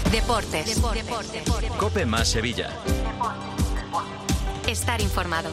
Deportes. COPE más Sevilla. Estar informado.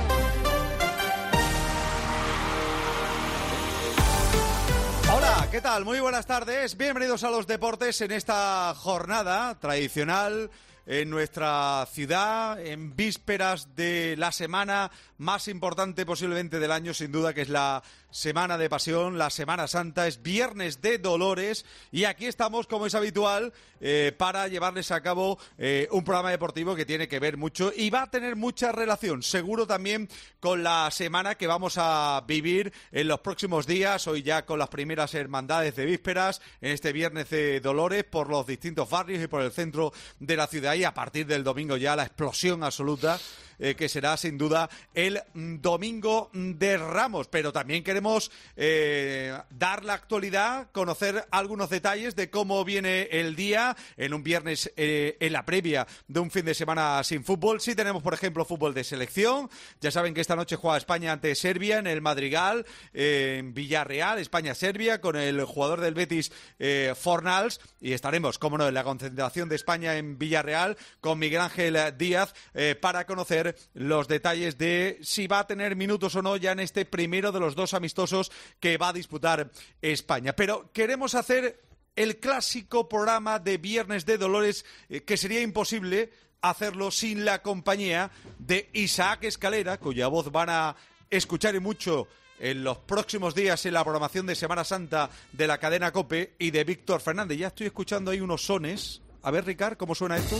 Hola, ¿qué tal? Muy buenas tardes. Bienvenidos a los deportes en esta jornada tradicional en nuestra ciudad, en vísperas de la semana más importante posiblemente del año, sin duda, que es la Semana de Pasión, la Semana Santa. Es Viernes de Dolores y aquí estamos, como es habitual, para llevarles a cabo un programa deportivo que tiene que ver mucho y va a tener mucha relación, seguro también, con la semana que vamos a vivir en los próximos días, hoy ya con las primeras hermandades de vísperas, en este Viernes de Dolores, por los distintos barrios y por el centro de la ciudad, y a partir del domingo ya la explosión absoluta, que será sin duda el Domingo de Ramos. Pero también queremos dar la actualidad, conocer algunos detalles de cómo viene el día en un viernes, en la previa de un fin de semana sin fútbol. Sí tenemos, por ejemplo, fútbol de selección. Ya saben que esta noche juega España ante Serbia en el Madrigal, en Villarreal, España-Serbia, con el jugador del Betis, Fornals, y estaremos, como no, en la concentración de España en Villarreal con Miguel Ángel Díaz, para conocer los detalles de si va a tener minutos o no ya en este primero de los dos amistosos que va a disputar España. Pero queremos hacer el clásico programa de Viernes de Dolores, que sería imposible hacerlo sin la compañía de Isaac Escalera, cuya voz van a escuchar y mucho en los próximos días en la programación de Semana Santa de la cadena COPE, y de Víctor Fernández. Ya estoy escuchando ahí unos sones. A ver, Ricard, ¿cómo suena esto?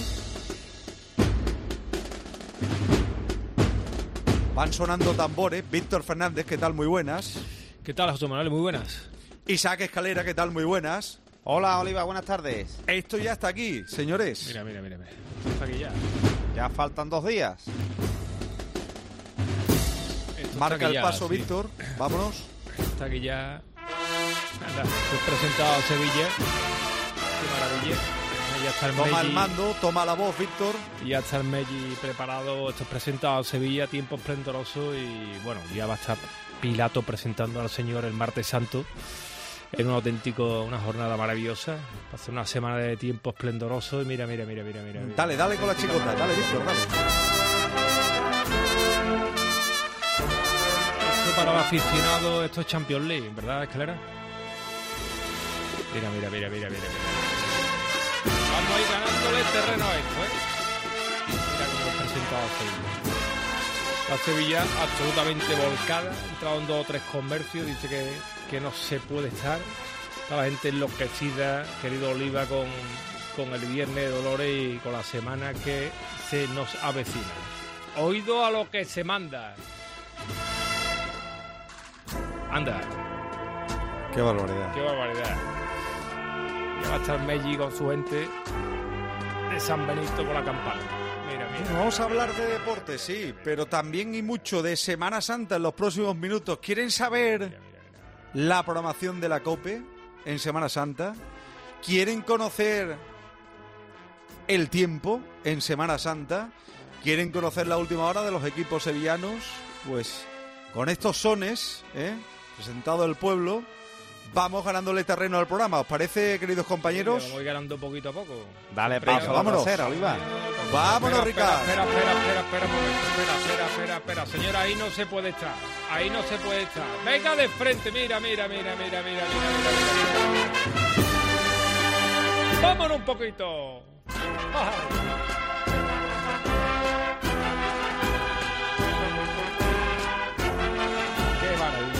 Van sonando tambores. Víctor Fernández, ¿qué tal? Muy buenas. ¿Qué tal, José Manuel? Muy buenas. Isaac Escalera, ¿qué tal? Muy buenas. Hola, Oliva, buenas tardes. Esto ya está aquí, señores. Mira. Está aquí ya. Ya faltan 2 días. Marca el paso, sí. Víctor. Vámonos. Está aquí ya. Anda, te he presentado a Sevilla. Qué maravilla. Ya está el Toma Meggi, el mando, toma la voz, Víctor. y ya está el Meggi preparado. Esto es presentado a Sevilla, tiempo esplendoroso, y bueno, ya va a estar Pilato presentando al Señor el martes santo en una jornada maravillosa. Va a ser una semana de tiempo esplendoroso y mira. Dale con la chicota, dale, Víctor, dale. Esto para los aficionados, esto es Champions League, ¿verdad, Escalera? Mira. Vamos a ir ganándole terreno a esto, Mira cómo he presentado a Sevilla. La Sevilla absolutamente volcada, ha entrado en 2 o 3 comercios, dice que no se puede estar. Está la gente enloquecida, querido Oliva, con el Viernes de Dolores y con la semana que se nos avecina. Oído a lo que se manda. Anda. Qué barbaridad. Qué barbaridad. Ya va a estar Meggi con su gente de San Benito con la campana. Mira. Vamos a hablar de deporte, sí, pero también y mucho de Semana Santa en los próximos minutos. ¿Quieren saber Mira. la programación de la COPE en Semana Santa? ¿Quieren conocer el tiempo en Semana Santa? ¿Quieren conocer la última hora de los equipos sevillanos? Pues con estos sones, presentado el pueblo, vamos ganándole terreno al programa. ¿Os parece, queridos compañeros? Vamos ganando poquito a poco. Dale Venga, paso, vámonos. Oliva. Vámonos, Ricardo. Espera un momento. Espera. Señora, ahí no se puede estar. Venga de frente, mira. Vámonos un poquito. Qué maravilla.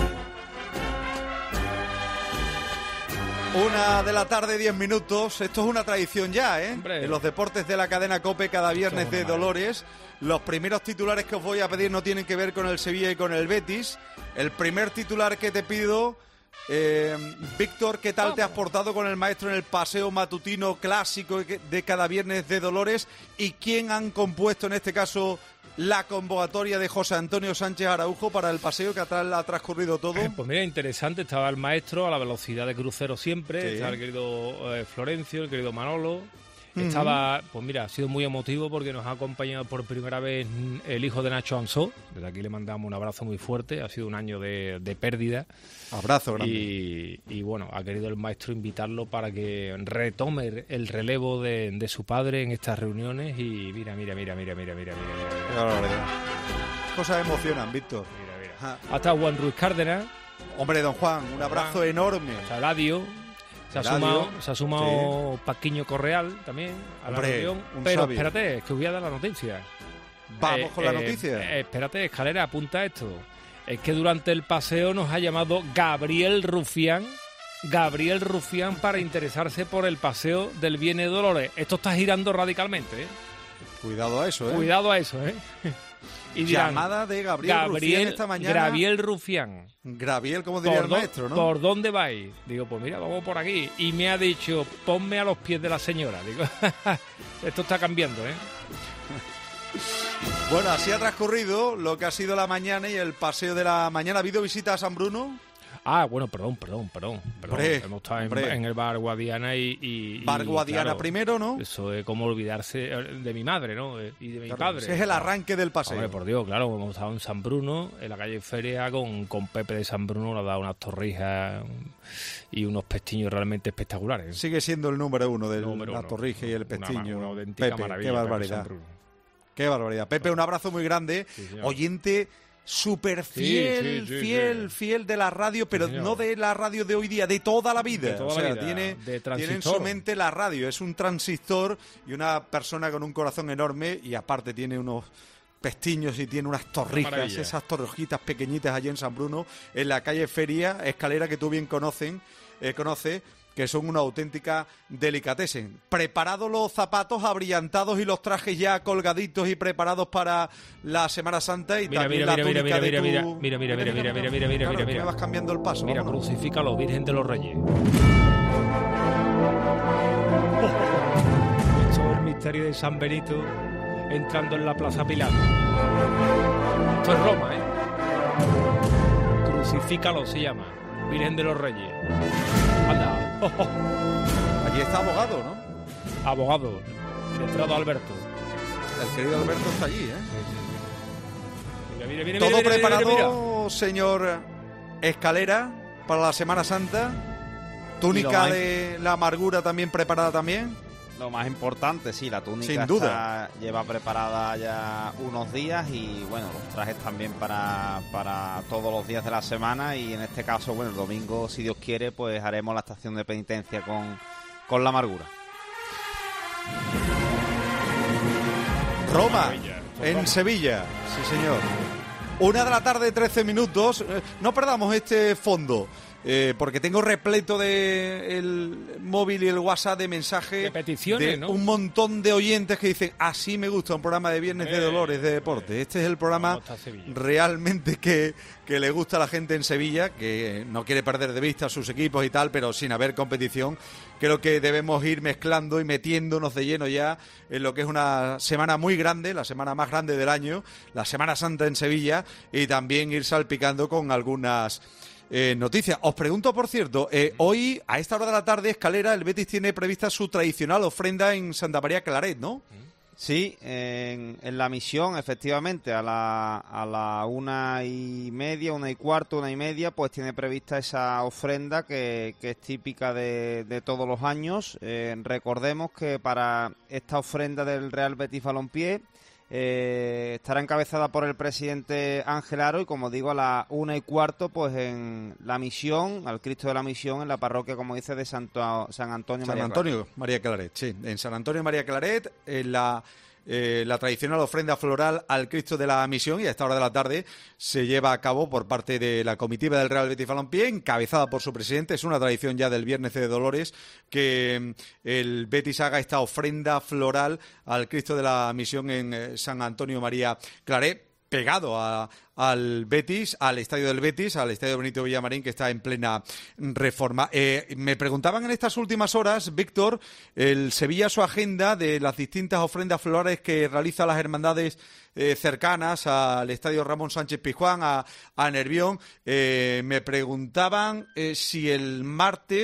1:10 p.m. Esto es una tradición ya, Hombre. En los deportes de la cadena COPE, cada Viernes de Dolores. Los primeros titulares que os voy a pedir no tienen que ver con el Sevilla y con el Betis. El primer titular que te pido, Víctor, ¿qué tal te has portado con el maestro en el paseo matutino clásico de cada Viernes de Dolores? ¿Y quién han compuesto en este caso la convocatoria de José Antonio Sánchez Araujo para el paseo que ha transcurrido todo? Pues mira, interesante. Estaba el maestro a la velocidad de crucero siempre. Sí. Estaba el querido Florencio, el querido Manolo, Estaba, pues mira, ha sido muy emotivo porque nos ha acompañado por primera vez el hijo de Nacho Ansó. Desde aquí le mandamos un abrazo muy fuerte. Ha sido un año de pérdida. Abrazo grande. Y bueno, ha querido el maestro invitarlo para que retome el relevo de su padre en estas reuniones. Y mira. Qué barbaridad. Cosas emocionan, Víctor. Mira. Hasta Juan Ruiz Cárdenas. Hombre, don Juan, un abrazo enorme. Hasta Eladio. Se ha sumado Paquiño Correal también a la reunión. Pero sabio. Espérate, es que voy a dar la noticia. Vamos con la noticia. Espérate, Escalera, apunta esto. Es que durante el paseo nos ha llamado Gabriel Rufián para interesarse por el paseo del Bien de Dolores. Esto está girando radicalmente, ¿eh? Cuidado a eso, ¿eh? Cuidado a eso, ¿eh? Y dirán, llamada de Gabriel Rufián esta mañana. Gabriel Rufián. Gabriel, como diría el maestro, ¿no? ¿Por dónde vais? Digo, pues mira, vamos por aquí. Y me ha dicho, ponme a los pies de la señora. Digo, esto está cambiando, ¿eh? Bueno, así ha transcurrido lo que ha sido la mañana y el paseo de la mañana. ¿Ha habido visita a San Bruno? Ah, bueno, perdón. Hemos estado en el Bar Guadiana y Bar Guadiana claro, primero, ¿no? Eso es como olvidarse de mi madre, ¿no? Y de mi padre. Ese es el arranque del paseo. Hombre, por Dios, claro, hemos estado en San Bruno, en la calle Feria, con Pepe de San Bruno, le ha dado unas torrijas y unos pestiños realmente espectaculares. Sigue siendo el número uno de la torrija y el pestiño. Una auténtica Pepe, maravilla. qué barbaridad. Qué barbaridad. Pepe, un abrazo muy grande. Sí, oyente súper fiel, fiel de la radio, pero no de la radio de hoy día, de toda la vida. Tiene en su mente la radio, es un transistor y una persona con un corazón enorme y aparte tiene unos pestiños y tiene unas torrijas, esas torrijitas pequeñitas allí en San Bruno, en la calle Feria, Escalera, que tú bien conoces, que son una auténtica delicatessen. Preparados los zapatos abrillantados y los trajes ya colgaditos y preparados para la Semana Santa y también la túnica de tu... Mira. Me vas cambiando el paso. Mira, crucifícalo, Virgen de los Reyes. Esto es el misterio de San Benito entrando en la Plaza Pilato. Esto es Roma, ¿eh? Crucifícalo se llama. Virgen de los Reyes. Anda. Allí está abogado, ¿no? Abogado. Letrado Alberto. El querido Alberto está allí, ¿eh? Mira, todo preparado, señor Escalera, para la Semana Santa. Túnica de la amargura también preparada también. Lo más importante, sí, la túnica sin duda lleva preparada ya unos días y bueno, los trajes también para todos los días de la semana y en este caso, bueno, el domingo, si Dios quiere, pues haremos la estación de penitencia con la amargura. Roma, en Sevilla, sí señor. 1:13 p.m. No perdamos este fondo. Porque tengo repleto de el móvil y el WhatsApp de mensajes de peticiones, ¿no? Un montón de oyentes que dicen así me gusta un programa de Viernes de Dolores de deporte. Este es el programa realmente que le gusta a la gente en Sevilla, que no quiere perder de vista a sus equipos y tal, pero sin haber competición. Creo que debemos ir mezclando y metiéndonos de lleno ya en lo que es una semana muy grande, la semana más grande del año, la Semana Santa en Sevilla, y también ir salpicando con algunas noticias. Os pregunto, por cierto, hoy a esta hora de la tarde, Escalera, el Betis tiene prevista su tradicional ofrenda en Santa María Claret, ¿no? Sí, en la misión, efectivamente, a la 1:30, 1:15, 1:30, pues tiene prevista esa ofrenda que es típica de todos los años. Recordemos que para esta ofrenda del Real Betis Balompié estará encabezada por el presidente Ángel Aro y, como digo, a la 1:15, pues en la misión, al Cristo de la Misión, en la parroquia, como dice, de San Antonio María Claret, sí, en San Antonio María Claret, en la tradicional ofrenda floral al Cristo de la Misión, y a esta hora de la tarde se lleva a cabo por parte de la comitiva del Real Betis Balompié, encabezada por su presidente. Es una tradición ya del Viernes de Dolores que el Betis haga esta ofrenda floral al Cristo de la Misión en San Antonio María Claret, pegado al Betis, al estadio del Betis, al estadio Benito Villamarín, que está en plena reforma. Me preguntaban en estas últimas horas, Víctor, el Sevilla, su agenda de las distintas ofrendas florales que realiza las hermandades cercanas al estadio Ramón Sánchez Pizjuán, a Nervión. Me preguntaban si el martes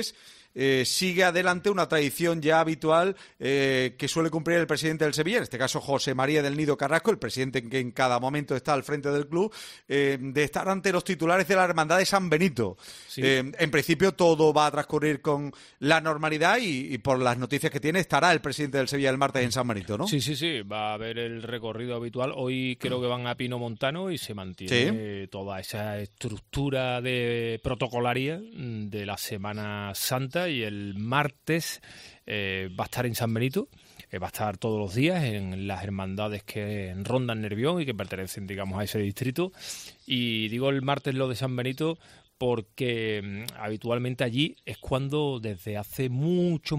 sigue adelante una tradición ya habitual que suele cumplir el presidente del Sevilla, en este caso José María del Nido Carrasco, el presidente que en cada momento está al frente del club, de estar ante los titulares de la Hermandad de San Benito. Sí. En principio todo va a transcurrir con la normalidad y por las noticias que tiene estará el presidente del Sevilla el martes en San Benito, ¿no? Sí, va a haber el recorrido habitual. Hoy creo que van a Pino Montano y se mantiene toda esa estructura de protocolaria de la Semana Santa, y el martes va a estar en San Benito. Va a estar todos los días en las hermandades que rondan Nervión y que pertenecen, digamos, a ese distrito. Y digo el martes lo de San Benito porque habitualmente allí es cuando desde hace muchos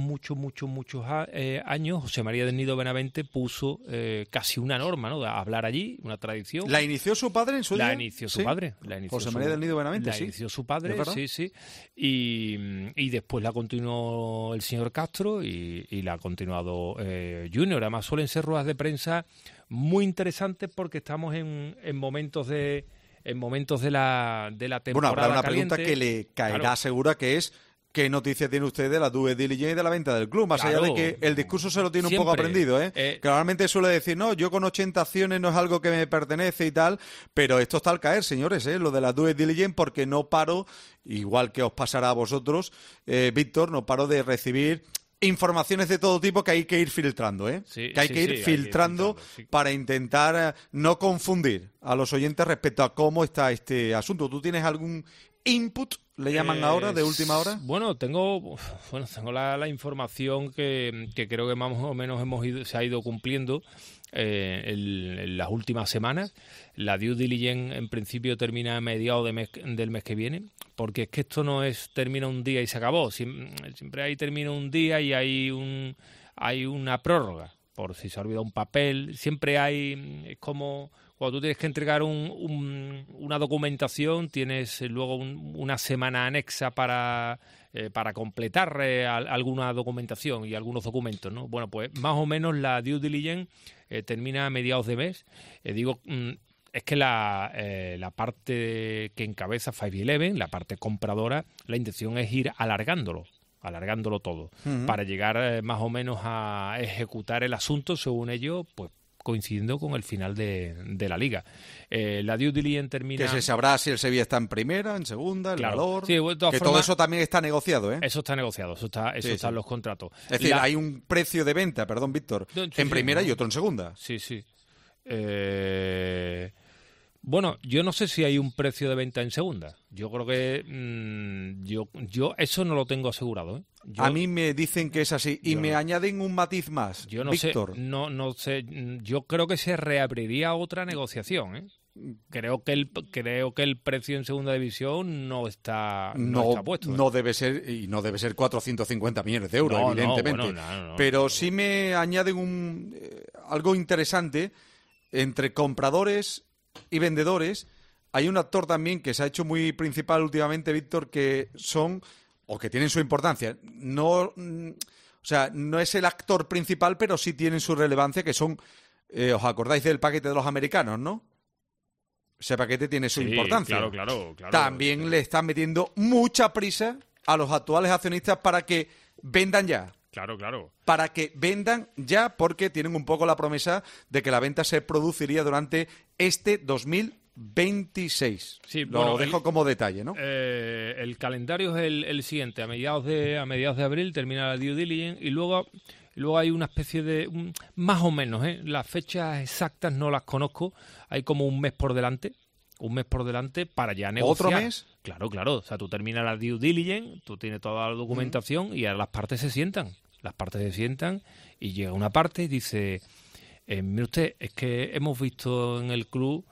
años José María del Nido Benavente puso casi una norma, ¿no? De hablar allí, una tradición. ¿La inició su padre en su día? La inició su padre. José María del Nido Benavente, la inició su padre, sí. Y después la continuó el señor Castro y la ha continuado Junior. Además suelen ser ruedas de prensa muy interesantes porque estamos en momentos de la temporada. Bueno, habrá una caliente. pregunta que le caerá segura, que es ¿qué noticia tiene usted de la due diligence y de la venta del club? Más allá de que el discurso se lo tiene un poco aprendido, que normalmente suele decir, no, yo con 80 acciones no es algo que me pertenece y tal, pero esto está al caer, señores, lo de la due diligence, porque no paro, igual que os pasará a vosotros, Víctor, no paro de recibir informaciones de todo tipo que hay que ir filtrando, que hay que ir filtrando para intentar no confundir a los oyentes respecto a cómo está este asunto. ¿Tú tienes algún input, le llaman ahora, de última hora? Bueno, tengo la información que creo que más o menos se ha ido cumpliendo en las últimas semanas. La due diligence en principio termina a mediados del mes que viene, porque es que esto no termina un día y se acabó. Siempre ahí termina un día y hay una prórroga, por si se ha olvidado un papel. Siempre es como cuando tú tienes que entregar una documentación, tienes luego una semana anexa para completar alguna documentación y algunos documentos, ¿no? Bueno, pues más o menos la due diligence termina a mediados de mes. Es que la parte que encabeza 511, la parte compradora, la intención es ir alargándolo todo, para llegar más o menos a ejecutar el asunto, según ellos, pues coincidiendo con el final de la Liga. La due diligence termina... Que se sabrá si el Sevilla está en primera, en segunda, el valor... Sí, todo eso también está negociado, Eso está negociado, eso está en los contratos. Es decir, hay un precio de venta, perdón, Víctor, en primera y otro en segunda. Sí. Bueno, yo no sé si hay un precio de venta en segunda. Yo creo que yo eso no lo tengo asegurado, A mí me dicen que es así y me añaden un matiz más. Yo no Víctor. sé, no sé. Yo creo que se reabriría otra negociación, Creo que el precio en segunda división no está puesto. No debe ser, y no debe ser 450 millones de euros, evidentemente. Pero sí me añaden algo interesante entre compradores y vendedores. Hay un actor también que se ha hecho muy principal últimamente, Víctor, que tienen su importancia. No es el actor principal, pero sí tienen su relevancia, que son, ¿os acordáis del paquete de los americanos, no? Ese paquete tiene su importancia. Claro. También le están metiendo mucha prisa a los actuales accionistas para que vendan ya. Claro. Para que vendan ya, porque tienen un poco la promesa de que la venta se produciría durante este 2026. Sí, lo dejo como detalle, ¿no? El calendario es el siguiente. A mediados de abril termina la due diligence y luego hay una especie de... más o menos, las fechas exactas no las conozco. Hay como un mes por delante para ya negociar. ¿Otro mes? Claro. O sea, tú terminas la due diligence, tú tienes toda la documentación y ahora las partes se sientan. Y llega una parte y dice, mire usted, es que hemos visto en el club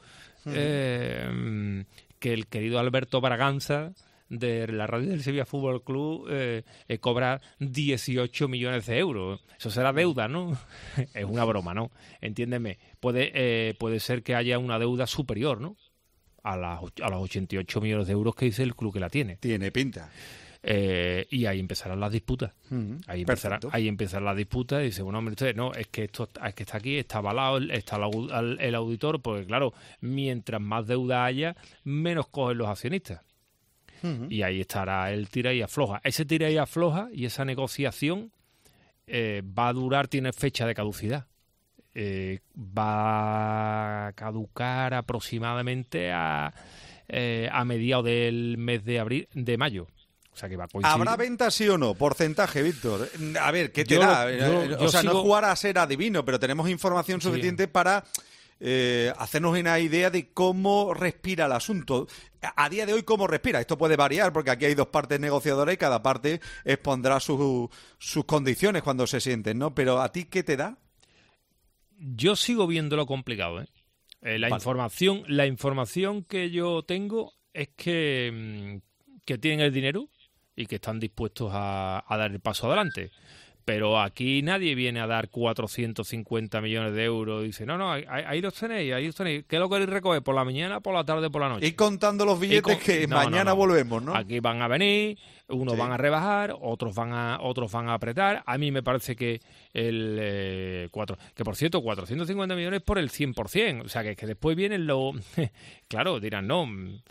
que el querido Alberto Braganza de la radio del Sevilla Fútbol Club cobra 18 millones de euros. Eso será deuda, ¿no? Es una broma, ¿no? Entiéndeme. Puede ser que haya una deuda superior, ¿no? A los 88 millones de euros que dice el club que la tiene. Tiene pinta. Y ahí empezarán las disputas. Ahí empezarán las disputas y dice, bueno, hombre, usted, no, es que está aquí, está avalado, está el auditor, porque claro, mientras más deuda haya, menos cogen los accionistas. Y ahí estará el tira y afloja. Ese tira y afloja y esa negociación va a durar, tiene fecha de caducidad. Va a caducar aproximadamente a mediados del mes de mayo. O sea que va a coincidir. ¿Habrá venta sí o no? Porcentaje, Víctor. A ver, ¿qué te da? O sea, no jugar a ser adivino, pero tenemos información suficiente para hacernos una idea de cómo respira el asunto. A día de hoy, ¿cómo respira? Esto puede variar porque aquí hay dos partes negociadoras y cada parte expondrá sus condiciones cuando se sienten, ¿no? Pero ¿a ti qué te da? Yo sigo viéndolo complicado, ¿eh? La información que yo tengo es que tienen el dinero y que están dispuestos a dar el paso adelante. Pero aquí nadie viene a dar 450 millones de euros y dice, no, ahí los tenéis, ¿qué es lo queréis recoger? ¿Por la mañana, por la tarde, por la noche? Y contando los billetes mañana volvemos, ¿no? Aquí van a venir, unos van a rebajar, otros van a apretar. A mí me parece que que por cierto, 450 millones por el 100%. O sea, que después vienen los... Claro, dirán, no,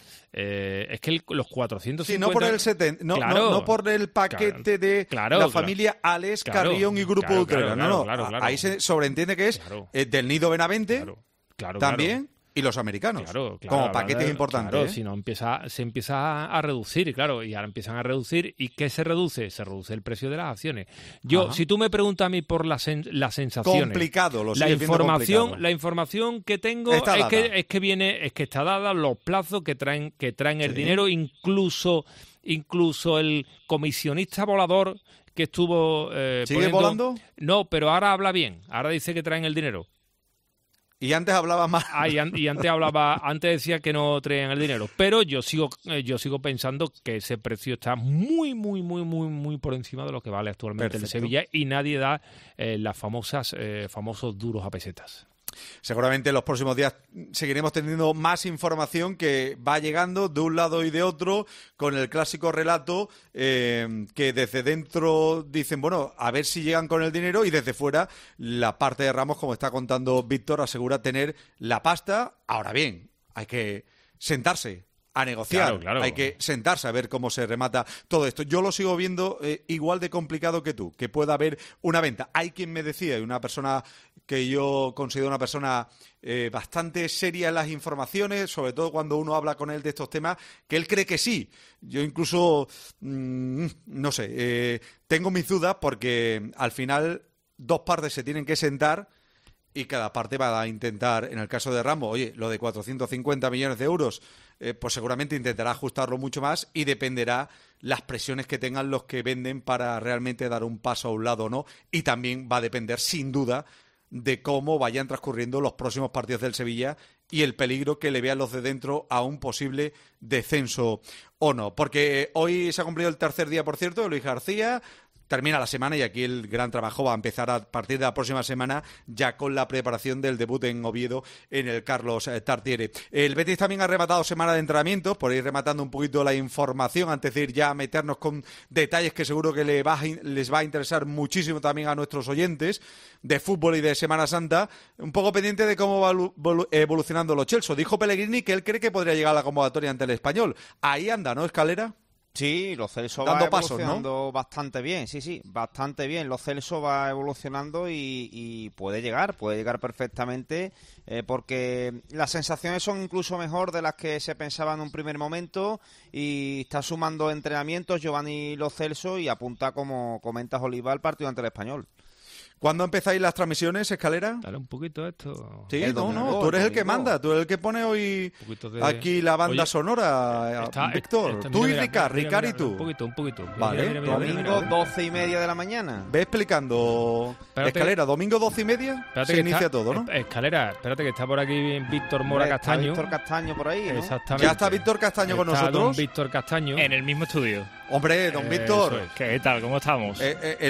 es que los 450... Sí, no por el 70, no por el paquete de la familia Ales, Carrión y Grupo Utrera. Claro. Ahí se sobreentiende que es del Nido Benavente también y los americanos, como paquetes importantes. Claro, si no se empieza a reducir, claro, y ahora empiezan a reducir. ¿Y qué se reduce? Se reduce el precio de las acciones. Si tú me preguntas a mí por las sensaciones... Complicado, la información que tengo es que está dada, los plazos que traen el dinero, incluso el comisionista volador que estuvo... ¿Sigue volando? No, pero ahora habla bien, ahora dice que traen el dinero. Y antes hablaba más. Antes decía que no traían el dinero. Pero yo sigo pensando que ese precio está muy, muy, muy, muy, muy por encima de lo que vale actualmente el Sevilla, y nadie da las famosos duros a pesetas. Seguramente en los próximos días seguiremos teniendo más información que va llegando de un lado y de otro, con el clásico relato que desde dentro dicen, bueno, a ver si llegan con el dinero, y desde fuera la parte de Ramos, como está contando Víctor, asegura tener la pasta. Ahora bien, hay que sentarse a negociar, claro. Hay que sentarse a ver cómo se remata todo esto. Yo lo sigo viendo igual de complicado que tú, que pueda haber una venta. Hay quien me decía, y una persona que yo considero una persona bastante seria en las informaciones, sobre todo cuando uno habla con él de estos temas, que él cree que sí. Yo incluso, no sé, tengo mis dudas porque al final dos partes se tienen que sentar y cada parte va a intentar, en el caso de Ramos, oye, lo de 450 millones de euros, pues seguramente intentará ajustarlo mucho más, y dependerá las presiones que tengan los que venden para realmente dar un paso a un lado o no, y también va a depender sin duda de cómo vayan transcurriendo los próximos partidos del Sevilla y el peligro que le vean los de dentro a un posible descenso o no. Porque hoy se ha cumplido el tercer día, por cierto, de Luis García. Termina la semana y aquí el gran trabajo va a empezar a partir de la próxima semana, ya con la preparación del debut en Oviedo en el Carlos Tartiere. El Betis también ha rematado semana de entrenamientos, por ir rematando un poquito la información antes de ir ya a meternos con detalles que seguro que les va a interesar muchísimo también a nuestros oyentes de fútbol y de Semana Santa. Un poco pendiente de cómo va evolucionando los Chelsea. Dijo Pellegrini que él cree que podría llegar a la convocatoria ante el Español. Ahí anda, ¿no, Escalera? Sí, Lo Celso dando va pasos, evolucionando, ¿no? Bastante bien, sí, bastante bien. Lo Celso va evolucionando y puede llegar perfectamente, porque las sensaciones son incluso mejor de las que se pensaba en un primer momento, y está sumando entrenamientos Giovanni Lo Celso y apunta, como comentas, Oliva, al partido ante el Español. ¿Cuándo empezáis las transmisiones, Escalera? Dale un poquito esto. Sí, no, tú eres el que manda, tú eres el que pone hoy aquí la banda sonora, Víctor. Tú y Ricard y tú. Un poquito. Vale. Domingo, 12:30 de la mañana. Ve explicando, Escalera, domingo 12:30 se inicia todo, ¿no? Escalera, espérate que está por aquí Víctor Mora Castaño. Víctor Castaño por ahí, ¿no? Exactamente. Ya está Víctor Castaño con nosotros. Don Víctor Castaño. En el mismo estudio. Hombre, don Víctor. ¿Qué tal? ¿Cómo estamos?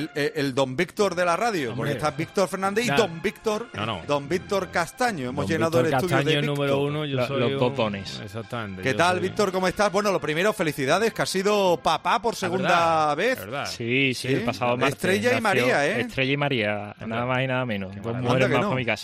El don Víctor de la radio. Porque está Víctor Fernández y don Víctor. Don Víctor Castaño. Hemos llenado el estudio de Víctor. Número uno, yo soy los botones. Exactamente. ¿Qué tal, Víctor? ¿Cómo estás? Bueno, lo primero, felicidades, que has sido papá por segunda vez. Sí, el pasado martes. Estrella y María, ¿eh? Estrella y María, nada más y nada menos. Dos mujeres más por mi casa.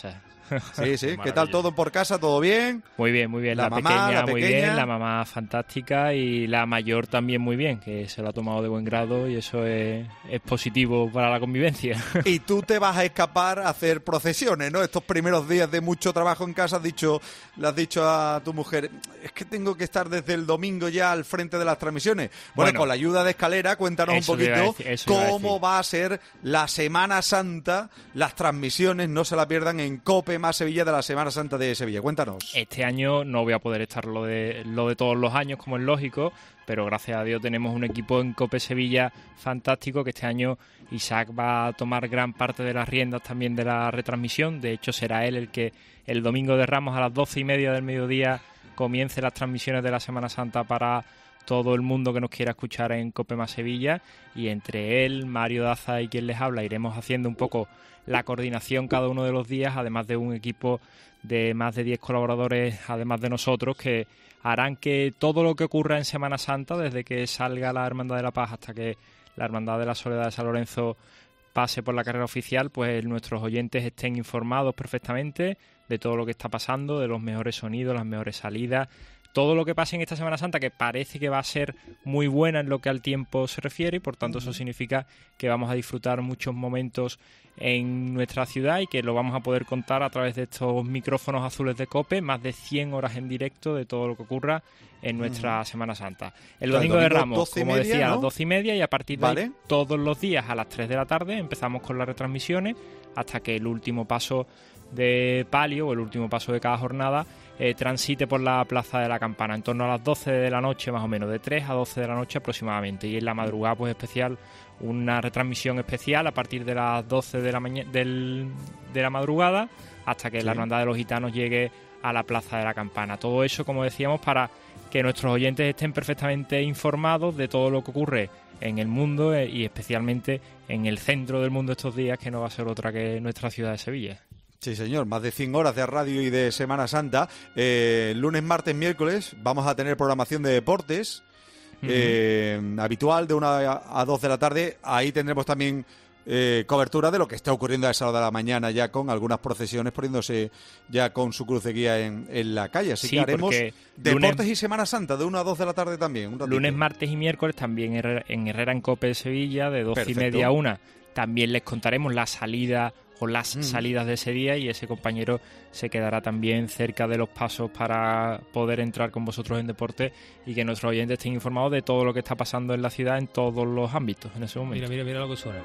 Sí, sí. ¿Qué tal Maravilla. todo por casa? ¿Todo bien? Muy bien, muy bien. La La, mamá, pequeña, la muy pequeña. bien, la mamá fantástica y la mayor también muy bien, que se lo ha tomado de buen grado y eso es positivo para la convivencia. Y tú te vas a escapar a hacer procesiones, ¿no? Estos primeros días de mucho trabajo en casa le has dicho a tu mujer, es que tengo que estar desde el domingo ya al frente de las transmisiones. Bueno, con la ayuda de Escalera, cuéntanos un eso te iba a poquito decir, eso iba a cómo decir. va a ser la Semana Santa, las transmisiones, no se la pierdan en COPE más Sevilla de la Semana Santa de Sevilla. Cuéntanos. Este año no voy a poder estar lo de todos los años, como es lógico, pero gracias a Dios tenemos un equipo en COPE Sevilla fantástico, que este año Isaac va a tomar gran parte de las riendas también de la retransmisión. De hecho, será él el que el domingo de Ramos a las 12:30 del mediodía comience las transmisiones de la Semana Santa para todo el mundo que nos quiera escuchar en COPE más Sevilla, y entre él, Mario Daza y quien les habla iremos haciendo un poco la coordinación cada uno de los días, además de un equipo de más de 10 colaboradores, además de nosotros, que harán que todo lo que ocurra en Semana Santa, desde que salga la Hermandad de la Paz hasta que la Hermandad de la Soledad de San Lorenzo pase por la carrera oficial, pues nuestros oyentes estén informados perfectamente de todo lo que está pasando, de los mejores sonidos, las mejores salidas, todo lo que pase en esta Semana Santa, que parece que va a ser muy buena en lo que al tiempo se refiere, y por tanto eso significa que vamos a disfrutar muchos momentos en nuestra ciudad y que lo vamos a poder contar a través de estos micrófonos azules de COPE, más de 100 horas en directo de todo lo que ocurra en nuestra Semana Santa. El domingo de Ramos, como decía, a las 12:30, y a partir de ahí, todos los días a las 3 de la tarde empezamos con las retransmisiones hasta que el último paso de palio o el último paso de cada jornada transite por la Plaza de la Campana en torno a las 12 de la noche, más o menos, de 3 a 12 de la noche aproximadamente. Y en la madrugada, pues especial, una retransmisión especial a partir de las 12 de la madrugada hasta que la Hermandad de los Gitanos llegue a la Plaza de la Campana. Todo eso, como decíamos, para que nuestros oyentes estén perfectamente informados de todo lo que ocurre en el mundo y especialmente en el centro del mundo estos días, que no va a ser otra que nuestra ciudad de Sevilla. Sí, señor, más de 100 horas de radio y de Semana Santa. Lunes, martes, miércoles vamos a tener programación de deportes habitual de 1 a 2 de la tarde. Ahí tendremos también cobertura de lo que está ocurriendo a esa hora de la mañana, ya con algunas procesiones poniéndose ya con su cruz de guía en la calle. Así que haremos deportes y Semana Santa de 1 a 2 de la tarde también. Lunes, martes y miércoles también en Herrera en COPE de Sevilla, de 12:30 a 1. También les contaremos la salida o las salidas de ese día, y ese compañero se quedará también cerca de los pasos para poder entrar con vosotros en deporte y que nuestros oyentes estén informados de todo lo que está pasando en la ciudad en todos los ámbitos en ese momento. Mira lo que suena.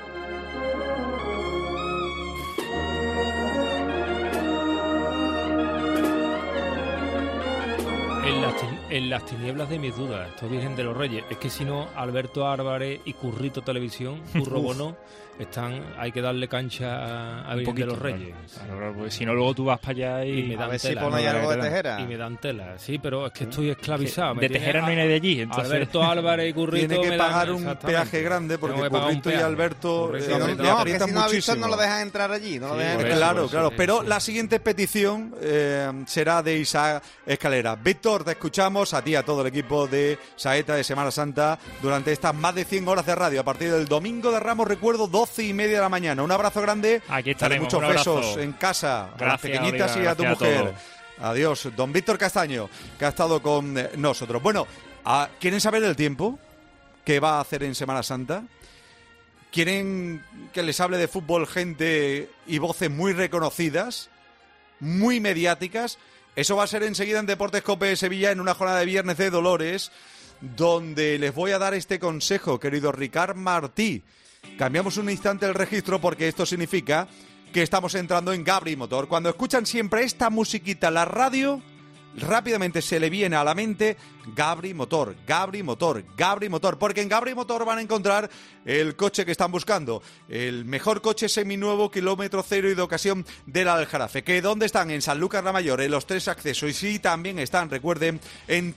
En las tinieblas de mis dudas, esto Virgen de los Reyes. Es que si no, Alberto Álvarez y Currito Televisión, Curro Bono, hay que darle cancha a Virgen de los Reyes. Claro, porque si no, luego tú vas para allá y a me dan ver tela. si pone algo de Tejera. Y me dan tela. Sí, pero es que estoy esclavizado. De Tejera no hay nadie allí. Entonces Alberto Álvarez y Currito tiene que me pagar dan, un peaje grande porque Currito y Alberto que le si no aprietan ha visto, muchísimo. no lo dejan entrar allí. No lo dejan entrar. Claro. Pero la siguiente petición será de Isaac Escalera. Víctor, te escuchamos, a ti, a todo el equipo de Saeta de Semana Santa, durante estas más de 100 horas de radio, a partir del domingo de Ramos, recuerdo, 12:30 de la mañana. Un abrazo grande. Aquí estaremos. Muchos un abrazo. besos en casa, Gracias, a las pequeñitas, Oliva, y a tu gracias mujer. a Adiós. Don Víctor Castaño, que ha estado con nosotros. Bueno, ¿quieren saber el tiempo que va a hacer en Semana Santa? ¿Quieren que les hable de fútbol gente y voces muy reconocidas, muy mediáticas? Eso va a ser enseguida en Deportes COPE de Sevilla, en una jornada de Viernes de Dolores, donde les voy a dar este consejo, querido Ricard Martí. Cambiamos un instante el registro porque esto significa que estamos entrando en Gabri Motor. Cuando escuchan siempre esta musiquita en la radio, rápidamente se le viene a la mente Gabri Motor, Gabri Motor, Gabri Motor, porque en Gabri Motor van a encontrar el coche que están buscando, el mejor coche seminuevo, kilómetro cero y de ocasión del Aljarafe. ¿Que dónde están? En Sanlúcar la Mayor, en los 3 accesos, y sí, también están, recuerden, en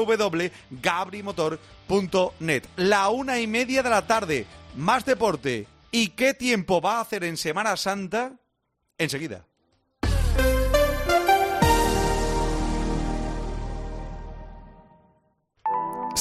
www.gabrimotor.net. La 1:30 de la tarde, más deporte. ¿Y qué tiempo va a hacer en Semana Santa? Enseguida.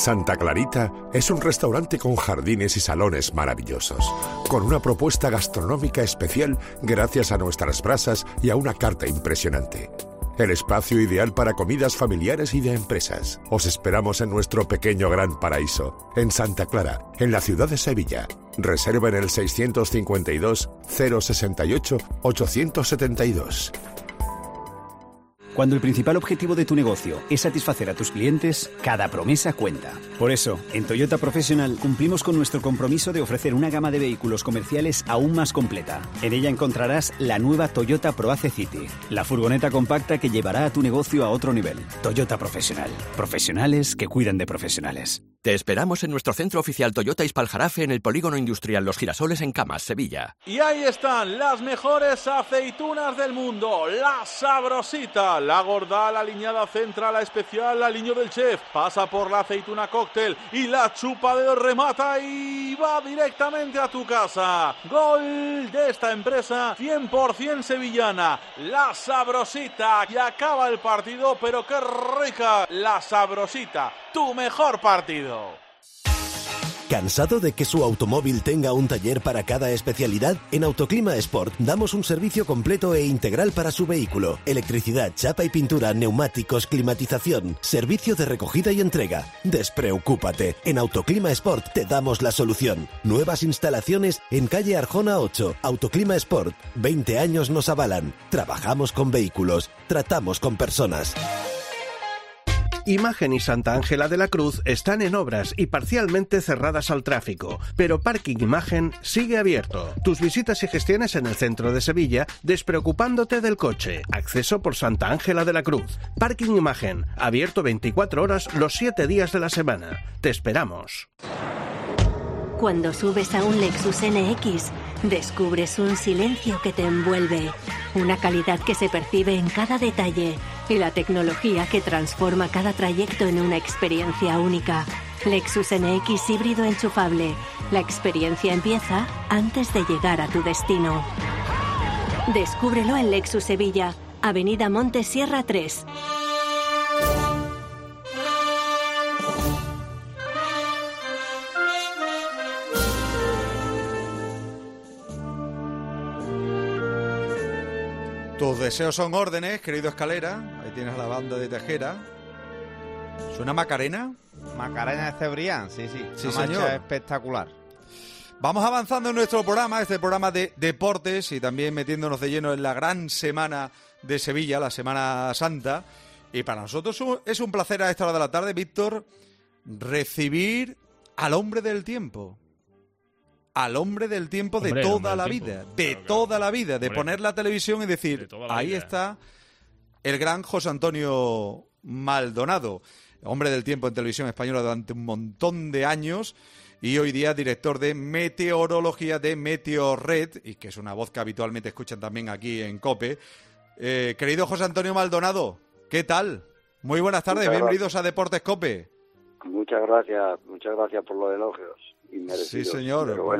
Santa Clarita es un restaurante con jardines y salones maravillosos, con una propuesta gastronómica especial gracias a nuestras brasas y a una carta impresionante. El espacio ideal para comidas familiares y de empresas. Os esperamos en nuestro pequeño gran paraíso, en Santa Clara, en la ciudad de Sevilla. Reserva en el 652 068 872. Cuando el principal objetivo de tu negocio es satisfacer a tus clientes, cada promesa cuenta. Por eso, en Toyota Professional cumplimos con nuestro compromiso de ofrecer una gama de vehículos comerciales aún más completa. En ella encontrarás la nueva Toyota ProAce City, la furgoneta compacta que llevará a tu negocio a otro nivel. Toyota Professional. Profesionales que cuidan de profesionales. Te esperamos en nuestro centro oficial Toyota Ispaljarafe en el Polígono Industrial Los Girasoles en Camas, Sevilla. Y ahí están las mejores aceitunas del mundo, la Sabrosita, la gorda, la aliñada central, la especial, la aliño del chef, pasa por la aceituna cóctel y la chupa de remata y va directamente a tu casa. Gol de esta empresa 100% sevillana, la Sabrosita, y acaba el partido, pero qué rica, la Sabrosita, tu mejor partido. ¿Cansado de que su automóvil tenga un taller para cada especialidad? En Autoclima Sport damos un servicio completo e integral para su vehículo. Electricidad, chapa y pintura, neumáticos, climatización, servicio de recogida y entrega. Despreocúpate, en Autoclima Sport te damos la solución. Nuevas instalaciones en calle Arjona 8. Autoclima Sport, 20 años nos avalan. Trabajamos con vehículos, tratamos con personas. Imagen y Santa Ángela de la Cruz están en obras y parcialmente cerradas al tráfico, pero Parking Imagen sigue abierto. Tus visitas y gestiones en el centro de Sevilla, despreocupándote del coche. Acceso por Santa Ángela de la Cruz. Parking Imagen, abierto 24 horas los 7 días de la semana. Te esperamos. Cuando subes a un Lexus NX, descubres un silencio que te envuelve, una calidad que se percibe en cada detalle y la tecnología que transforma cada trayecto en una experiencia única. Lexus NX híbrido enchufable. La experiencia empieza antes de llegar a tu destino. Descúbrelo en Lexus Sevilla, Avenida Monte Sierra 3. Tus deseos son órdenes, querido Escalera. Ahí tienes la banda de Tejera. ¿Suena Macarena? Macarena de Cebrián, sí. Sí, una señor. marcha espectacular. Vamos avanzando en nuestro programa, este programa de deportes y también metiéndonos de lleno en la gran semana de Sevilla, la Semana Santa. Y para nosotros es un placer a esta hora de la tarde, Víctor, recibir al hombre del tiempo. Al hombre del tiempo de toda la vida, de poner la televisión y decir, ahí está el gran José Antonio Maldonado, hombre del tiempo en televisión española durante un montón de años y hoy día director de meteorología de Meteorred, y que es una voz que habitualmente escuchan también aquí en COPE. Querido José Antonio Maldonado, ¿qué tal? Muy buenas tardes, bienvenidos a Deportes COPE. Muchas gracias por los elogios. Sí, señor. Bueno,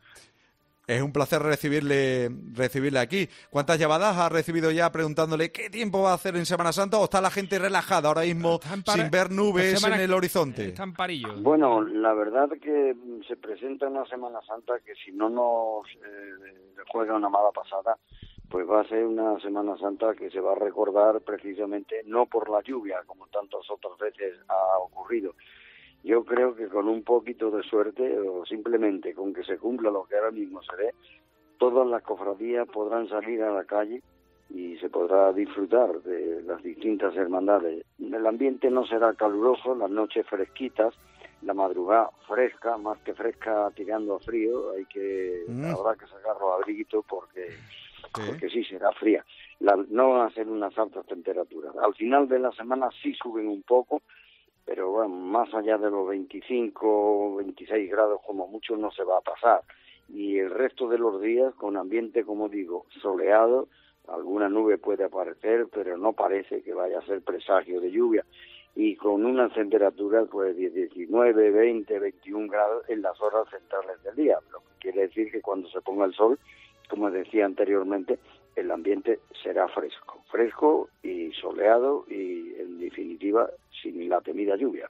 es un placer recibirle aquí. ¿Cuántas llamadas ha recibido ya preguntándole qué tiempo va a hacer en Semana Santa o está la gente relajada ahora mismo sin ver nubes en el horizonte? Bueno, la verdad que se presenta una Semana Santa que si no nos juega una mala pasada, pues va a ser una Semana Santa que se va a recordar precisamente no por la lluvia, como tantas otras veces ha ocurrido. Yo creo que con un poquito de suerte o simplemente con que se cumpla lo que ahora mismo se ve, todas las cofradías podrán salir a la calle y se podrá disfrutar de las distintas hermandades. El ambiente no será caluroso, las noches fresquitas, la madrugada fresca, más que fresca tirando a frío, habrá que sacar los abriguitos porque sí será fría. No van a ser unas altas temperaturas. Al final de la semana sí suben un poco, pero bueno, más allá de los 25 o 26 grados como mucho no se va a pasar. Y el resto de los días con ambiente, como digo, soleado, alguna nube puede aparecer, pero no parece que vaya a ser presagio de lluvia. Y con unas temperaturas pues de 19, 20, 21 grados en las horas centrales del día, lo que quiere decir que cuando se ponga el sol, como decía anteriormente, el ambiente será fresco y soleado y, en definitiva, sin la temida lluvia.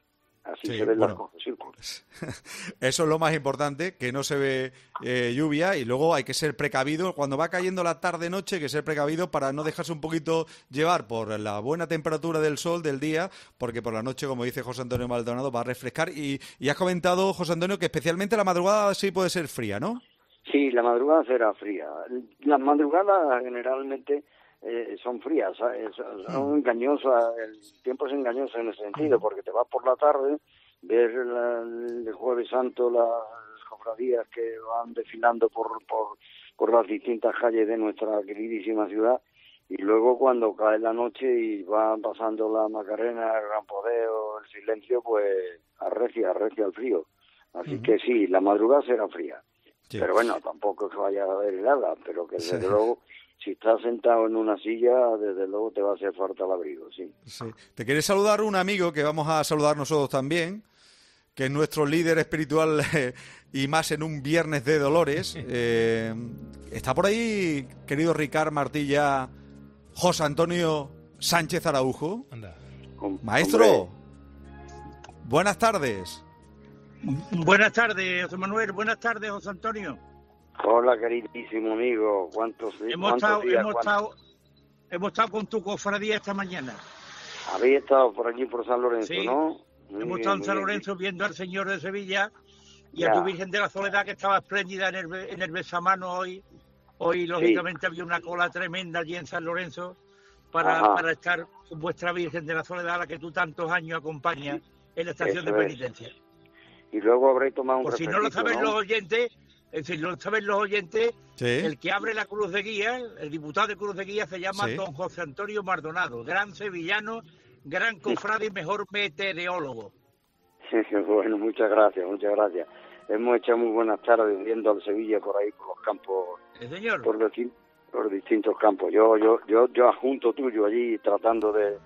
Así se ven las cosas, círculos. Eso es lo más importante, que no se ve lluvia, y luego hay que ser precavido. Cuando va cayendo la tarde-noche, hay que ser precavido para no dejarse un poquito llevar por la buena temperatura del sol del día, porque por la noche, como dice José Antonio Maldonado, va a refrescar. Y has comentado, José Antonio, que especialmente la madrugada sí puede ser fría, ¿no? Sí, la madrugada será fría. Las madrugadas generalmente son frías, son engañosas, el tiempo es engañoso en ese sentido, porque te vas por la tarde, ves el Jueves Santo las cofradías que van desfilando por las distintas calles de nuestra queridísima ciudad, y luego cuando cae la noche y van pasando la Macarena, el Gran Podeo, el silencio, pues arrecia el frío. Así que sí, la madrugada será fría. Sí. Pero bueno, tampoco es que vaya a haber helada, pero que desde luego, si estás sentado en una silla, desde luego te va a hacer falta el abrigo, sí. Te quiere saludar un amigo que vamos a saludar nosotros también, que es nuestro líder espiritual y más en un viernes de Dolores. Está por ahí, querido Ricard Martilla, José Antonio Sánchez Araujo. Anda. Maestro, buenas tardes. Buenas tardes, José Manuel. Buenas tardes, José Antonio. Hola, queridísimo amigo. Hemos estado con tu cofradía esta mañana. Habéis estado por allí, por San Lorenzo, sí, ¿no? Hemos estado en San Lorenzo viendo al Señor de Sevilla y a tu Virgen de la Soledad, que estaba espléndida en el besamano hoy. Hoy, lógicamente, había una cola tremenda allí en San Lorenzo para estar con vuestra Virgen de la Soledad, a la que tú tantos años acompañas en la estación de penitencia. Y luego habréis tomado un Por si no lo saben los oyentes, el que abre la cruz de guía, el diputado de cruz de guía, se llama don José Antonio Maldonado, gran sevillano, gran cofrade y mejor meteorólogo. Bueno, muchas gracias. Hemos hecho muy buenas tardes viendo al Sevilla por ahí, por los campos, señor. Por distintos campos. Yo adjunto tuyo allí tratando de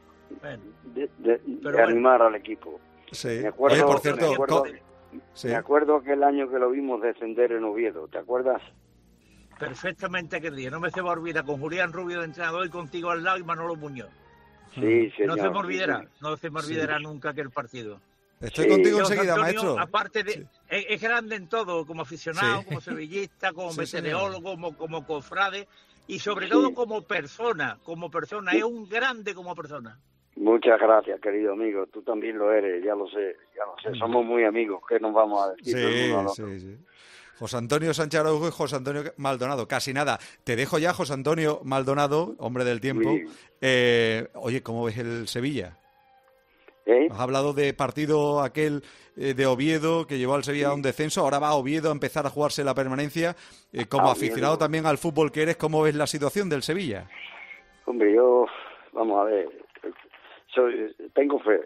animar al equipo. Sí. Me acuerdo, por cierto, me acuerdo aquel año que lo vimos descender en Oviedo, ¿te acuerdas? Perfectamente aquel día, no me se me olvida, con Julián Rubio de entrenador y contigo al lado y Manolo Muñoz. Sí, señor. No se me olvidará nunca aquel partido. Estoy contigo enseguida, Antonio, maestro. Aparte de, es grande en todo, como aficionado, como sevillista, como meteorólogo, como cofrade y sobre todo como persona, es un grande como persona. Muchas gracias, querido amigo. Tú también lo eres, ya lo sé. Somos muy amigos. ¿Qué nos vamos a decir? Sí. José Antonio Sánchez Araujo y José Antonio Maldonado. Casi nada. Te dejo ya, José Antonio Maldonado, hombre del tiempo. Oye, ¿cómo ves el Sevilla? Has hablado de partido aquel de Oviedo que llevó al Sevilla a un descenso. Ahora va a Oviedo a empezar a jugarse la permanencia. Como aficionado también al fútbol que eres, ¿cómo ves la situación del Sevilla? Hombre, vamos a ver. Tengo fe.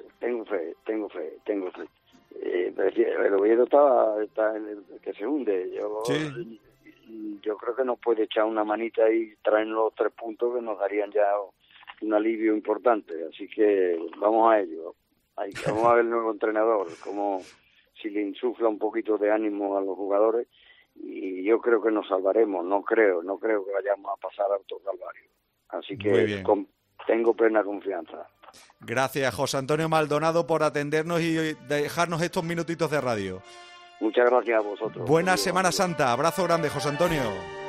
El Oviedo está en el que se hunde. Yo creo que nos puede echar una manita y traer los 3 puntos que nos darían ya un alivio importante. Así que vamos a ello. Vamos a ver el nuevo entrenador, como si le insufla un poquito de ánimo a los jugadores, y yo creo que nos salvaremos. No creo que vayamos a pasar harto calvario. Así que tengo plena confianza. Gracias, José Antonio Maldonado, por atendernos y dejarnos estos minutitos de radio. Muchas gracias a vosotros. Buena Semana Santa. Abrazo grande, José Antonio.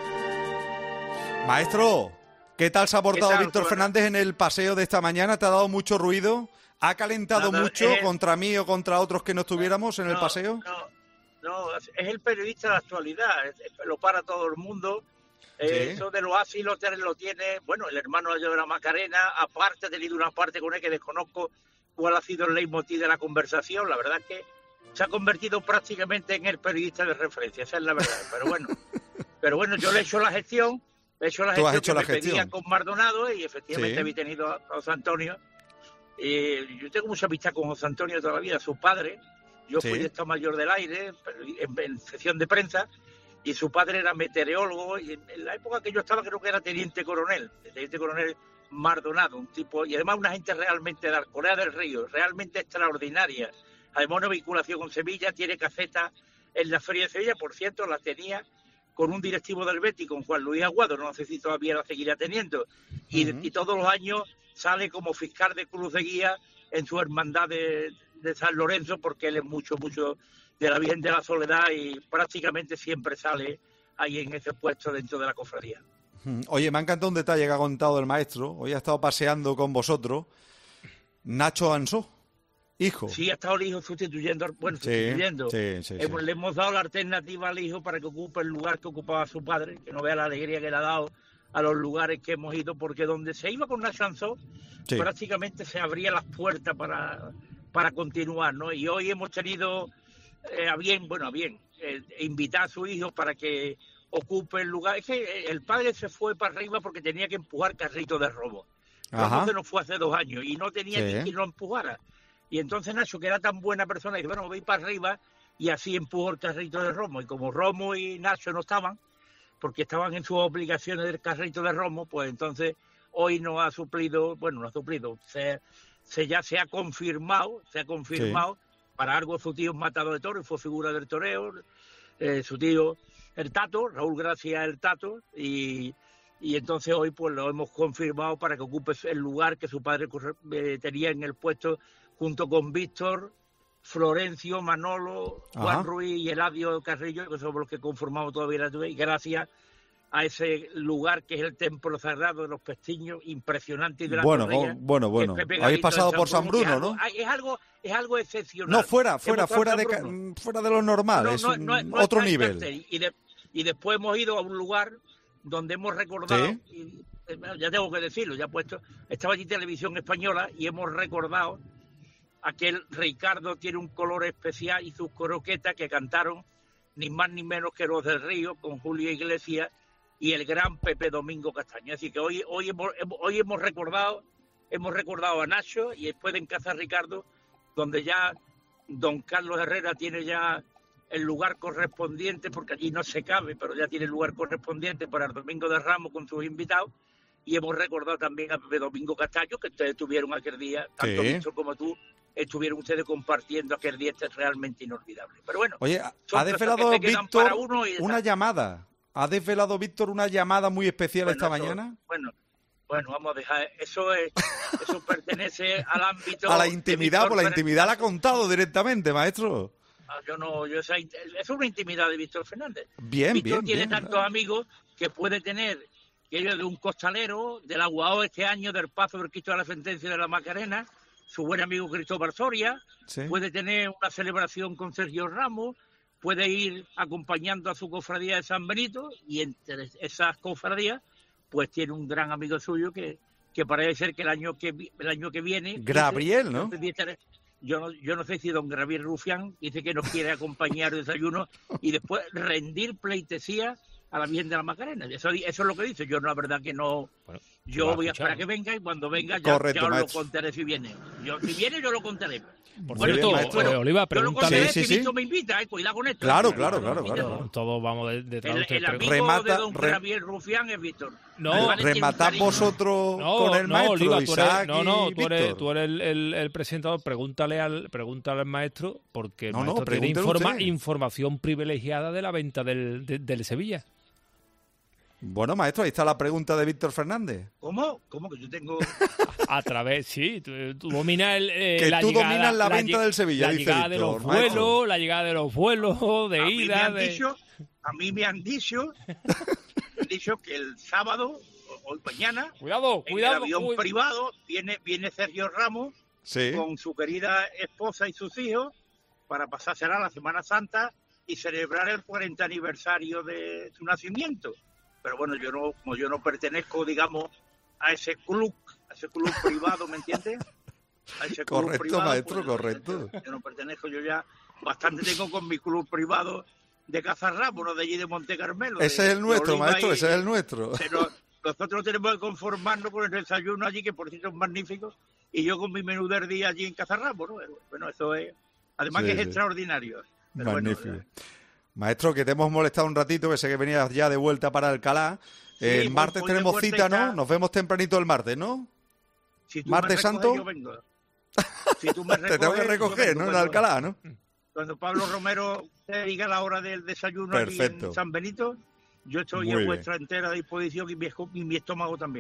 Maestro, ¿qué tal se ha portado Víctor Fernández en el paseo de esta mañana? ¿Te ha dado mucho ruido? ¿Ha calentado mucho contra mí o contra otros que no estuviéramos en el paseo? No, es el periodista de actualidad. Lo para todo el mundo. Eso de los asilos lo tiene, bueno, el hermano de la Macarena, aparte he tenido una parte con él que desconozco cuál ha sido el leitmotiv de la conversación. La verdad es que se ha convertido prácticamente en el periodista de referencia, esa es la verdad. Pero bueno, yo le he hecho la gestión, que me pedía con Maldonado, y efectivamente había tenido a José Antonio. Yo tengo mucha amistad con José Antonio toda la vida, su padre. Yo fui de Estado Mayor del Aire, en sección de prensa, y su padre era meteorólogo, y en la época que yo estaba creo que era teniente coronel Maldonado, un tipo, y además una gente realmente de Alcolea del Río, realmente extraordinaria. Además una vinculación con Sevilla, tiene caseta en la Feria de Sevilla, por cierto, la tenía con un directivo del Betis, con Juan Luis Aguado, no sé si todavía la seguirá teniendo, y todos los años sale como fiscal de cruz de guía en su hermandad de de San Lorenzo, porque él es mucho de la Virgen de la Soledad y prácticamente siempre sale ahí en ese puesto dentro de la cofradía. Oye, me ha encantado un detalle que ha contado el maestro. Hoy ha estado paseando con vosotros Nacho Ansó, hijo. Sí, ha estado el hijo sustituyendo. Sí. Le hemos dado la alternativa al hijo para que ocupe el lugar que ocupaba su padre, que no vea la alegría que le ha dado a los lugares que hemos ido, porque donde se iba con Nacho Ansó, prácticamente se abrían las puertas para continuar, ¿no? Y hoy hemos tenido a bien invitar a su hijo para que ocupe el lugar. Es que el padre se fue para arriba porque tenía que empujar carritos de romo. Entonces no fue hace 2 años y no tenía ni quien lo empujara. Y entonces Nacho, que era tan buena persona, dice, bueno, voy para arriba, y así empujó el carrito de romo. Y como Romo y Nacho no estaban, porque estaban en sus obligaciones del carrito de romo, pues entonces hoy no ha suplido, ya se ha confirmado para algo su tío es matador de toros, fue figura del toreo, su tío el Tato, Raúl Gracia el Tato, y entonces hoy pues lo hemos confirmado para que ocupe el lugar que su padre tenía en el puesto, junto con Víctor, Florencio, Manolo, Juan Ruiz y Eladio Carrillo, que somos los que conformamos todavía la tuve, y gracias a ese lugar que es el templo sagrado de los Pestiños, impresionante, y de la Torrella, bueno. Habéis pasado por San Bruno, ¿no? Es algo excepcional. No, fuera de lo normal, es otro nivel. Y después hemos ido a un lugar donde hemos recordado, y ya tengo que decirlo, estaba allí Televisión Española y hemos recordado aquel Ricardo tiene un color especial y sus croquetas que cantaron ni más ni menos que Los del Río con Julio Iglesias y el gran Pepe Domingo Castaño. Así que hoy hemos recordado a Nacho, y después en Casa Ricardo, donde ya don Carlos Herrera tiene ya el lugar correspondiente, porque allí no se cabe, pero ya tiene el lugar correspondiente para el Domingo de Ramos con sus invitados, y hemos recordado también a Pepe Domingo Castaño, que ustedes tuvieron aquel día, tanto Víctor como tú, estuvieron ustedes compartiendo aquel día, realmente inolvidable. Pero bueno, oye, ha desvelado Víctor una llamada. ¿Ha desvelado Víctor una llamada muy especial esta mañana? Bueno, vamos a dejar. Eso pertenece al ámbito. A la intimidad, por la intimidad la ha contado directamente, maestro. Eso es una intimidad de Víctor Fernández. Víctor tiene tantos amigos que puede tener, que ellos de un costalero, del Aguao este año, del Pazo del Cristo de la Sentencia de la Macarena, su buen amigo Cristóbal Soria, puede tener una celebración con Sergio Ramos, puede ir acompañando a su cofradía de San Benito, y entre esas cofradías pues tiene un gran amigo suyo que parece ser que el año que viene... Gabriel, ¿no? Yo no sé si don Gabriel Rufián dice que nos quiere acompañar al desayuno y después rendir pleitesía a la Virgen de la Macarena. Eso es lo que dice. Yo la verdad que no... Bueno, yo voy a esperar que venga, y cuando venga ya os lo contaré si viene. Si viene yo lo contaré. Por cierto, Oliva, pregúntale. Si Víctor me invita, cuidado con esto. Claro. Todos vamos detrás de usted. El amigo de don Gabriel Rufián es Víctor. No, rematad vosotros con el maestro, Oliva, Isaac tú eres el presentador. Pregúntale al maestro, porque el maestro tiene información privilegiada de la venta del Sevilla. Bueno, maestro, ahí está la pregunta de Víctor Fernández. ¿Cómo que yo tengo...? A través, sí, tú dominas dominas la venta del Sevilla, la dice llegada Víctor, de los vuelos, la llegada de los vuelos, de ida... A mí me han dicho que el sábado, hoy mañana, cuidado, en el avión privado, viene Sergio Ramos con su querida esposa y sus hijos para pasársela la Semana Santa y celebrar el 40 aniversario de su nacimiento. Pero bueno, yo no pertenezco, digamos, a ese club privado, ¿me entiendes? A ese club correcto, privado, maestro, pues, correcto. Yo no pertenezco, yo ya bastante tengo con mi club privado de Cazarramo, no de allí de Monte Carmelo. Ese es el nuestro, maestro, ese es el nuestro. Pero nosotros tenemos que conformarnos con el desayuno allí, que por cierto es magnífico, y yo con mi menú del día allí en Cazarramo, ¿no? Bueno, eso es, además que es extraordinario. Pero magnífico. Bueno, maestro, que te hemos molestado un ratito, que sé que venías ya de vuelta para Alcalá. El martes tenemos cita, ¿no? Nos vemos tempranito el martes, ¿no? Si tú martes me recoges, santo. yo vengo. Si tú me recoges, te tengo que recoger, ¿no? En Alcalá, ¿no? Cuando Pablo Romero te diga la hora del desayuno aquí en San Benito, yo estoy a vuestra entera disposición, y mi estómago también.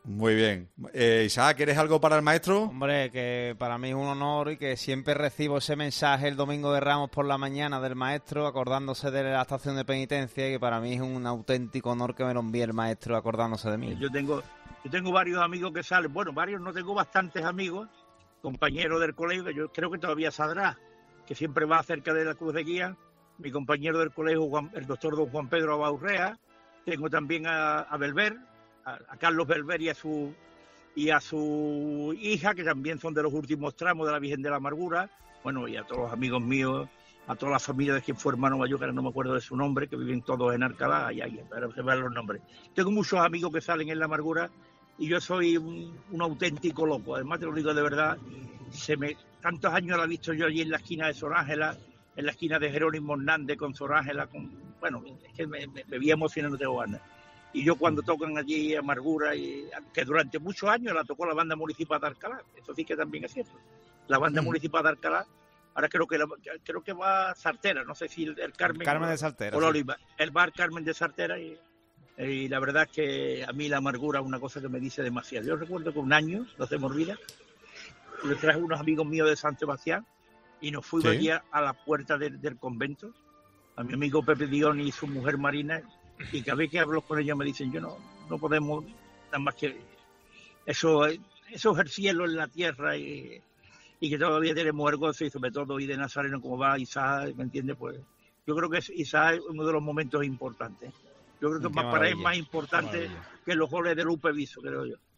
Muy bien. Isaac, ¿quieres algo para el maestro? Hombre, que para mí es un honor y que siempre recibo ese mensaje el domingo de Ramos por la mañana del maestro acordándose de la estación de penitencia, y que para mí es un auténtico honor que me lo envíe el maestro acordándose de mí. Yo tengo varios amigos que salen, bueno, varios, no tengo bastantes amigos, compañeros del colegio, que yo creo que todavía saldrá, que siempre va cerca de la Cruz de Guía, mi compañero del colegio, el doctor don Juan Pedro Abaurrea, tengo también a Belver, a Carlos Belver y a su hija, que también son de los últimos tramos de la Virgen de la Amargura, bueno, y a todos los amigos míos, a toda la familia de quien fue hermano mayor, que no me acuerdo de su nombre, que viven todos en Alcalá, pero se van los nombres. Tengo muchos amigos que salen en la Amargura, y yo soy un auténtico loco, además te lo digo de verdad, tantos años la he visto yo allí en la esquina de Sor Ángela, en la esquina de Jerónimo Hernández con Sor Ángela, bueno, es que me veía emocionando de ganas. Y yo cuando tocan allí Amargura, que durante muchos años la tocó la banda municipal de Alcalá, eso sí que también es cierto, la banda municipal de Alcalá, ahora creo que va Sartera, no sé si el Carmen de Sartera, o la Oliva, el bar Carmen de Sartera, y la verdad es que a mí la Amargura es una cosa que me dice demasiado. Yo recuerdo que un año, no se me olvida, le traje unos amigos míos de San Sebastián y nos fuimos allí a la puerta del convento, a mi amigo Pepe Dion y su mujer Marina, y cada vez que hablo con ellos me dicen, yo no podemos nada más que eso es el cielo en la tierra, y que todavía tenemos el gozo, y sobre todo y de Nazareno como va Isaac, ¿me entiendes? Pues yo creo que Isaac es uno de los momentos importantes. Yo creo que para él es más importante que los goles de Lupe Viso, creo yo.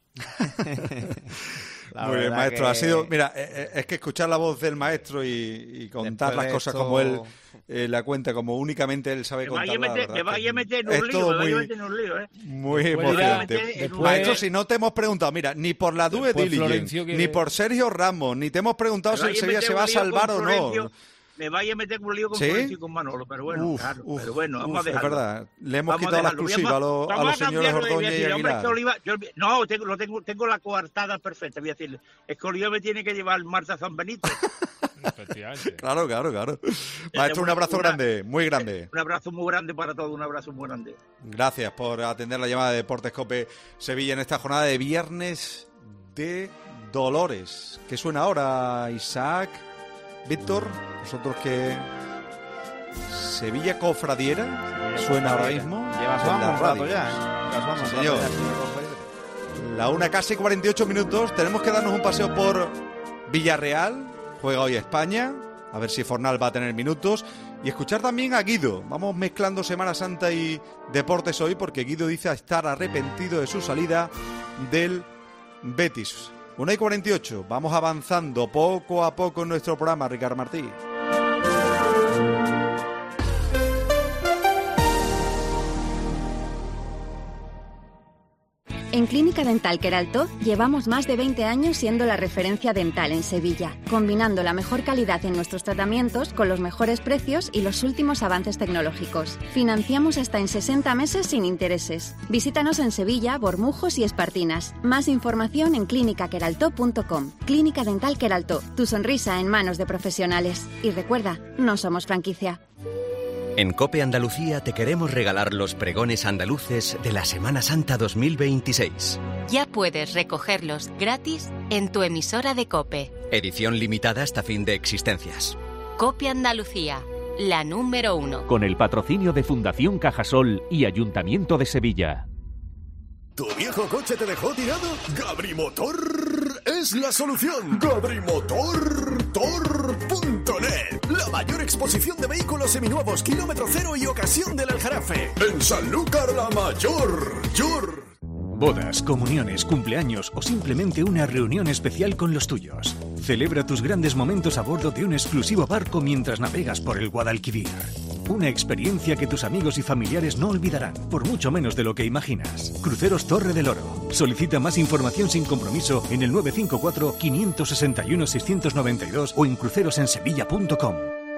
Muy bien, maestro. Ha sido, mira, es que escuchar la voz del maestro y contar las cosas como él la cuenta, como únicamente él sabe contar. Me vaya a meter en un lío, Muy emocionante. Maestro, si no te hemos preguntado, mira, ni por la Due Diligence, ni por Sergio Ramos, ni te hemos preguntado si el Sevilla se va a salvar o no. Me vaya a meter un lío con Florencio y con Manolo, pero bueno, pero bueno, vamos a dejarlo. Es verdad, le hemos quitado la exclusiva a los señores Ordóñez y Aguilar. Tengo la coartada perfecta, voy a decirle. Es que Oliva me tiene que llevar Marta San Benito. Claro. Maestro, un abrazo grande, muy grande. Un abrazo muy grande para todos, un abrazo muy grande. Gracias por atender la llamada de Deportes COPE Sevilla en esta jornada de Viernes de Dolores. ¿Qué suena ahora, Isaac? Víctor, vosotros que Sevilla Cofradiera suena ahora mismo. Lleva la radio ya. Sí, señor. La 1 casi 48 minutos. Tenemos que darnos un paseo por Villarreal. Juega hoy España. A ver si Fornal va a tener minutos. Y escuchar también a Guido. Vamos mezclando Semana Santa y deportes hoy, porque Guido dice estar arrepentido de su salida del Betis. 1 y 48, vamos avanzando poco a poco en nuestro programa, Ricard Martí. En Clínica Dental Queraltó llevamos más de 20 años siendo la referencia dental en Sevilla, combinando la mejor calidad en nuestros tratamientos con los mejores precios y los últimos avances tecnológicos. Financiamos hasta en 60 meses sin intereses. Visítanos en Sevilla, Bormujos y Espartinas. Más información en clinicaqueraltó.com. Clínica Dental Queraltó, tu sonrisa en manos de profesionales. Y recuerda, no somos franquicia. En COPE Andalucía te queremos regalar los pregones andaluces de la Semana Santa 2026. Ya puedes recogerlos gratis en tu emisora de COPE. Edición limitada hasta fin de existencias. COPE Andalucía, la número 1. Con el patrocinio de Fundación Cajasol y Ayuntamiento de Sevilla. ¿Tu viejo coche te dejó tirado? Gabrimotor es la solución. Gabrimotor.net. La mayor exposición de vehículos seminuevos, kilómetro cero y ocasión del Aljarafe. En Sanlúcar la Mayor. Bodas, comuniones, cumpleaños o simplemente una reunión especial con los tuyos. Celebra tus grandes momentos a bordo de un exclusivo barco mientras navegas por el Guadalquivir. Una experiencia que tus amigos y familiares no olvidarán, por mucho menos de lo que imaginas. Cruceros Torre del Oro. Solicita más información sin compromiso en el 954-561-692 o en crucerosensevilla.com.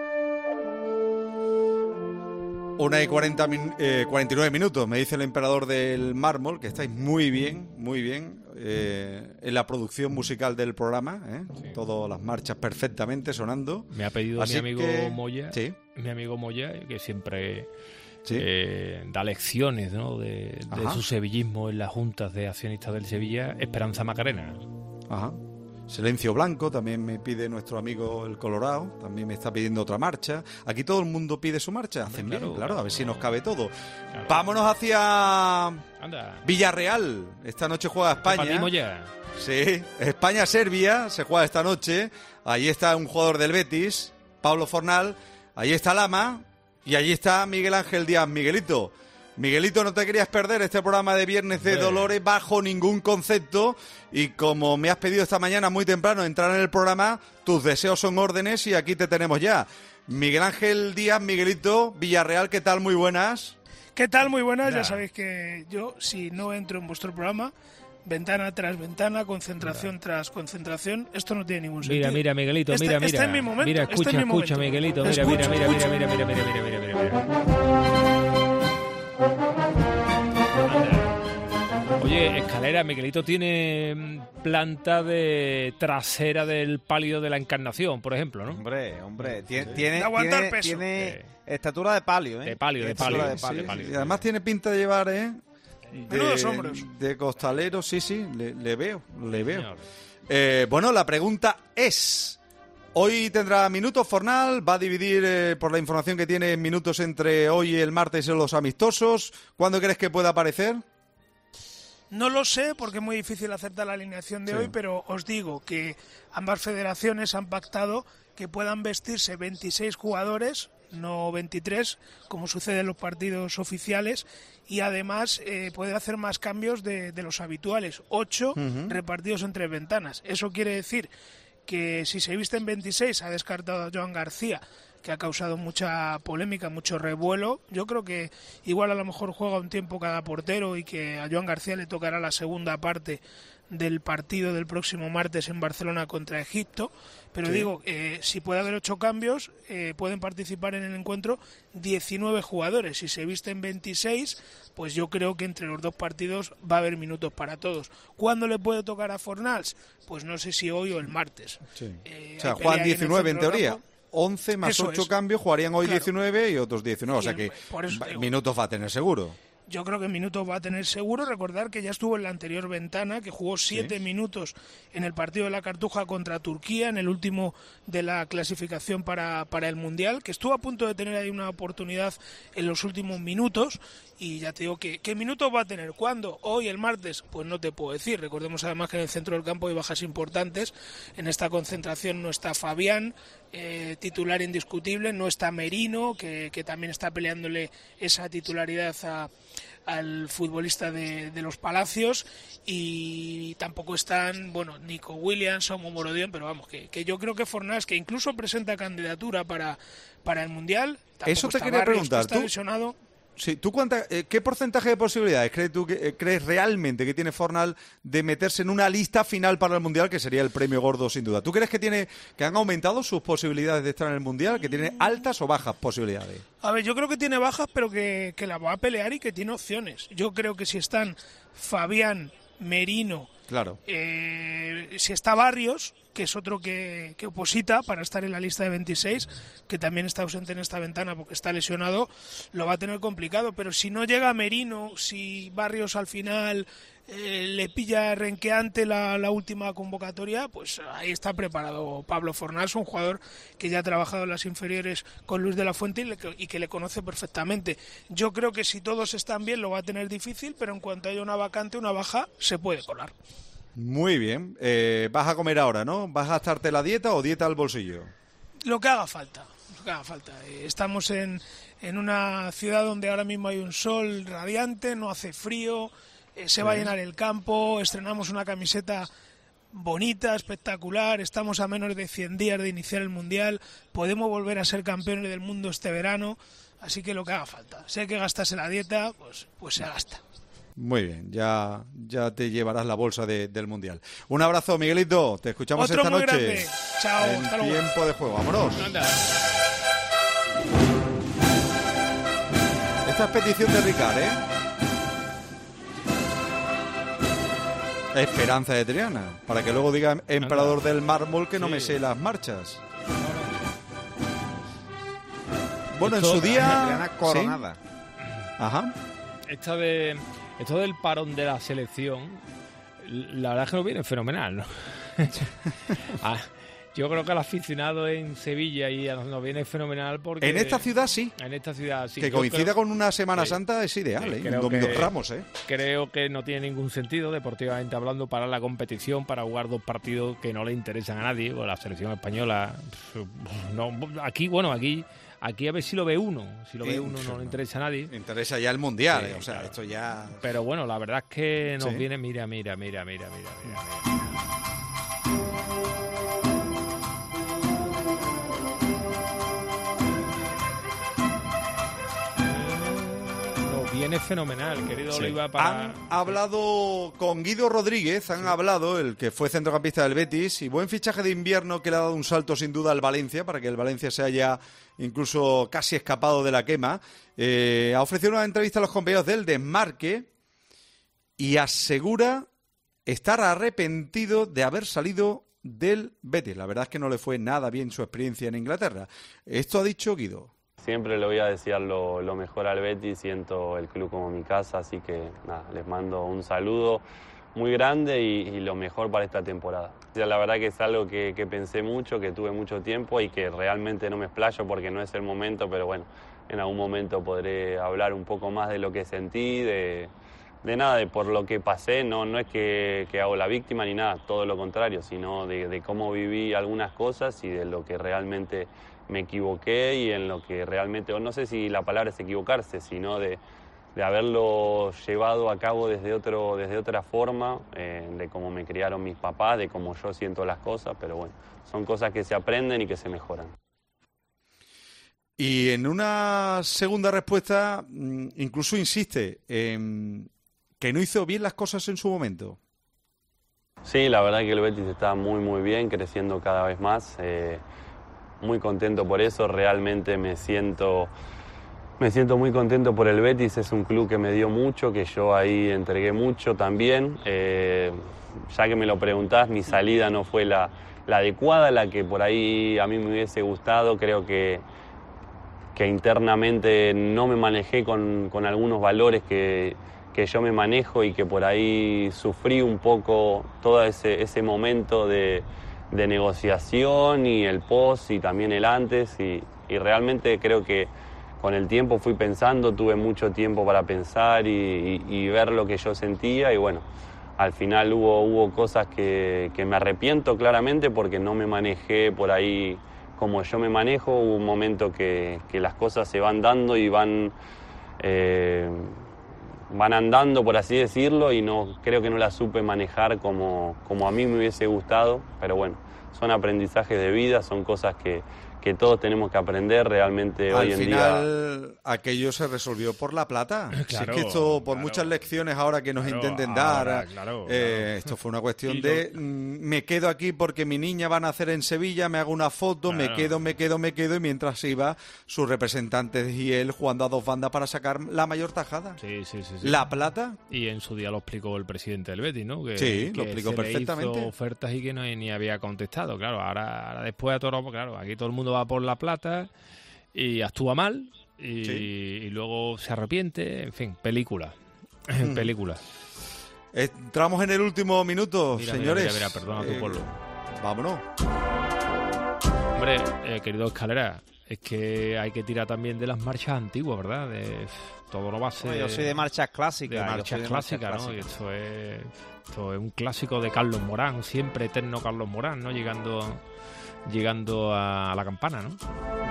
1 y 49 minutos, me dice el emperador del mármol, que estáis muy bien, en la producción musical del programa, sí. Todas las marchas perfectamente sonando. Me ha pedido así mi amigo Moya, sí. Mi amigo Moya, que siempre da lecciones, ¿no?, de su sevillismo en las juntas de accionistas del Sevilla, Esperanza Macarena. Ajá. Silencio Blanco, también me pide nuestro amigo el Colorado, también me está pidiendo otra marcha. Aquí todo el mundo pide su marcha, hacen bien, claro, a ver si nos cabe todo. Claro. Vámonos hacia Villarreal, esta noche juega España. Ya. Sí, España-Serbia, se juega esta noche, ahí está un jugador del Betis, Pablo Fornal, ahí está Lama y allí está Miguel Ángel Díaz. Miguelito, no te querías perder este programa de Viernes de Dolores bajo ningún concepto, y como me has pedido esta mañana muy temprano entrar en el programa, tus deseos son órdenes y aquí te tenemos ya. Miguel Ángel Díaz, Miguelito, Villarreal, ¿qué tal? Muy buenas. ¿Qué tal? Muy buenas, ya sabéis que yo, si no entro en vuestro programa, ventana tras ventana, concentración tras concentración, esto no tiene ningún sentido. Mira, Miguelito, mira. Está en mi momento. Mira, escucha, Miguelito, mira. Oye, Escalera, Miguelito tiene planta de trasera del palio de la Encarnación, por ejemplo, ¿no? Hombre, tiene estatura de palio, ¿eh? De palio. Y además tiene pinta de llevar, menudos hombros. De costalero, sí, le veo. Bueno, la pregunta es... Hoy tendrá minutos Fornal, va a dividir por la información que tiene minutos entre hoy y el martes en los amistosos. ¿Cuándo crees que pueda aparecer? No lo sé porque es muy difícil acertar la alineación de hoy, pero os digo que ambas federaciones han pactado que puedan vestirse 26 jugadores, no 23, como sucede en los partidos oficiales, y además poder hacer más cambios de los habituales, 8 repartidos entre ventanas. Eso quiere decir que si se visten 26, ha descartado a Joan García, que ha causado mucha polémica, mucho revuelo. Yo creo que igual a lo mejor juega un tiempo cada portero y que a Joan García le tocará la segunda parte del partido del próximo martes en Barcelona contra Egipto. Pero digo, si puede haber 8 cambios, pueden participar en el encuentro 19 jugadores. Si se visten 26, pues yo creo que entre los dos partidos va a haber minutos para todos. ¿Cuándo le puede tocar a Fornals? Pues no sé si hoy o el martes. O sea, juegan 19 en teoría. 11 más 8 cambios, jugarían hoy 19 y otros 19. O sea que minutos va a tener seguro. Yo creo que minutos va a tener seguro. Recordar que ya estuvo en la anterior ventana, que jugó 7 minutos en el partido de la Cartuja contra Turquía, en el último de la clasificación para el Mundial, que estuvo a punto de tener ahí una oportunidad en los últimos minutos. Y ya te digo que ¿qué minutos va a tener? ¿Cuándo? ¿Hoy, el martes? Pues no te puedo decir. Recordemos además que en el centro del campo hay bajas importantes. En esta concentración no está Fabián, titular indiscutible, no está Merino, que también está peleándole esa titularidad al futbolista de los Palacios, y tampoco están, Nico Williams o Morodion, pero vamos, que yo creo que Fornals, que incluso presenta candidatura para el Mundial. Eso te quería preguntar, está lesionado. Sí, ¿tú qué porcentaje de posibilidades crees realmente que tiene Fornal de meterse en una lista final para el Mundial, que sería el premio gordo sin duda? ¿Tú crees que han aumentado sus posibilidades de estar en el Mundial, que tiene altas o bajas posibilidades? A ver, yo creo que tiene bajas, pero que la va a pelear y que tiene opciones. Yo creo que si están Fabián, Merino, si está Barrios, que es otro que oposita para estar en la lista de 26, que también está ausente en esta ventana porque está lesionado, lo va a tener complicado. Pero si no llega Merino, si Barrios al final le pilla renqueante la última convocatoria, pues ahí está preparado Pablo Fornals, un jugador que ya ha trabajado en las inferiores con Luis de la Fuente y que le conoce perfectamente. Yo creo que si todos están bien lo va a tener difícil, pero en cuanto haya una vacante, una baja, se puede colar. Muy bien. Vas a comer ahora, ¿no? ¿Vas a gastarte la dieta o dieta al bolsillo? Lo que haga falta. Estamos en una ciudad donde ahora mismo hay un sol radiante, no hace frío, se va a llenar el campo, estrenamos una camiseta bonita, espectacular, estamos a menos de 100 días de iniciar el Mundial, podemos volver a ser campeones del mundo este verano, así que lo que haga falta. Si hay que gastarse la dieta, pues se gasta. Muy bien, ya te llevarás la bolsa del Mundial. Un abrazo, Miguelito, te escuchamos esta noche. Grande. Chao, hasta luego. Tiempo de juego, vámonos. Anda. Esta es petición de Ricard, Esperanza de Triana, para que luego diga emperador del mármol que no me sé las marchas. Bueno, en su día... Triana coronada. Ajá. Esto del parón de la selección, la verdad es que nos viene fenomenal, ¿no? Yo creo que al aficionado en Sevilla y nos viene fenomenal porque... En esta ciudad sí. En esta ciudad sí. Que coincida con una Semana Santa es ideal, un Domingo de Ramos, Creo que no tiene ningún sentido, deportivamente hablando, para la competición, para jugar 2 partidos que no le interesan a nadie. La selección española... No, aquí a ver si lo ve uno. Si lo ve uno no le interesa a nadie. Le interesa ya el Mundial, o sea, esto ya... Pero bueno, la verdad es que nos viene... Mira. Viene fenomenal, querido Oliva. Han hablado con Guido Rodríguez, el que fue centrocampista del Betis, y buen fichaje de invierno que le ha dado un salto sin duda al Valencia, para que el Valencia se haya incluso casi escapado de la quema. Ha ofrecido una entrevista a los compañeros del Desmarque y asegura estar arrepentido de haber salido del Betis. La verdad es que no le fue nada bien su experiencia en Inglaterra. Esto ha dicho Guido. Siempre le voy a desear lo mejor al Betis, siento el club como mi casa, así que nada, les mando un saludo muy grande y lo mejor para esta temporada. La verdad que es algo que pensé mucho, que tuve mucho tiempo y que realmente no me explayo porque no es el momento, pero bueno, en algún momento podré hablar un poco más de lo que sentí, de por lo que pasé. No es que hago la víctima ni nada, todo lo contrario, sino de cómo viví algunas cosas y de lo que realmente me equivoqué y en lo que realmente, o no sé si la palabra es equivocarse, sino de haberlo llevado a cabo desde otra forma, de cómo me criaron mis papás, de cómo yo siento las cosas, pero bueno, son cosas que se aprenden y que se mejoran. Y en una segunda respuesta, incluso insiste en que no hizo bien las cosas en su momento. Sí, la verdad que el Betis está muy muy bien, creciendo cada vez más. Muy contento por eso, realmente me siento muy contento por el Betis, es un club que me dio mucho, que yo ahí entregué mucho también. Ya que me lo preguntás, mi salida no fue la adecuada, la que por ahí a mí me hubiese gustado. Creo que internamente no me manejé con algunos valores que yo me manejo y que por ahí sufrí un poco todo ese momento de negociación y el post y también el antes y realmente creo que con el tiempo fui pensando, tuve mucho tiempo para pensar y ver lo que yo sentía y bueno, al final hubo cosas que me arrepiento claramente porque no me manejé por ahí como yo me manejo. Hubo un momento que las cosas se van dando y van andando, por así decirlo, y creo que no la supe manejar como a mí me hubiese gustado, pero bueno, son aprendizajes de vida, son cosas que todos tenemos que aprender realmente hoy en día. Al final, aquello se resolvió por la plata. Claro, si es que esto, por muchas lecciones ahora que nos intenten dar, esto fue una cuestión de me quedo aquí porque mi niña va a nacer en Sevilla, me hago una foto, me quedo, y mientras iba sus representantes y él jugando a 2 bandas para sacar la mayor tajada. Sí. La plata. Y en su día lo explicó el presidente del Betis, ¿no? Que lo explicó perfectamente. Le hizo ofertas y que ni había contestado. Claro, ahora después de todo, claro, aquí todo el mundo va por la plata y actúa mal y luego se arrepiente, en fin, película. Entramos en el último minuto, señores. Mira, perdona tu pueblo. Vámonos. Hombre, querido Escalera, es que hay que tirar también de las marchas antiguas, ¿verdad? Todo no va a ser... Yo soy de marchas clásicas. De marchas clásicas, ¿no? Y esto es un clásico de Carlos Morán, siempre eterno Carlos Morán, ¿no? Llegando a la campana, ¿no?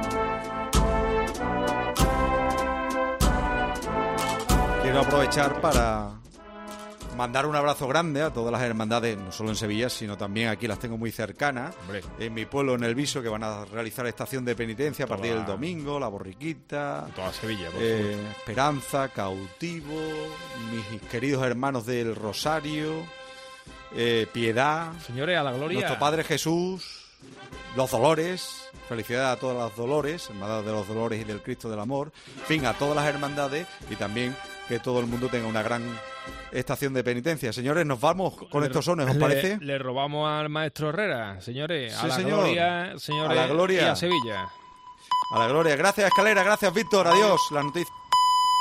Quiero aprovechar para mandar un abrazo grande a todas las hermandades, no solo en Sevilla, sino también aquí las tengo muy cercanas. Hombre. En mi pueblo, en El Viso, que van a realizar estación de penitencia a partir del domingo, La Borriquita, toda Sevilla, Esperanza, Cautivo, mis queridos hermanos del Rosario, Piedad, señores, a la gloria, nuestro Padre Jesús, los Dolores. Felicidades a todas las Dolores, Hermandad de los Dolores y del Cristo del Amor, en fin, a todas las hermandades y también que todo el mundo tenga una gran estación de penitencia. Señores, nos vamos con estos sones, ¿os parece? Le robamos al maestro Herrera, señores, sí, a la señor. Gloria, señores, a la gloria y a Sevilla. A la gloria. Gracias, Escalera, gracias, Víctor, adiós. Las noticias.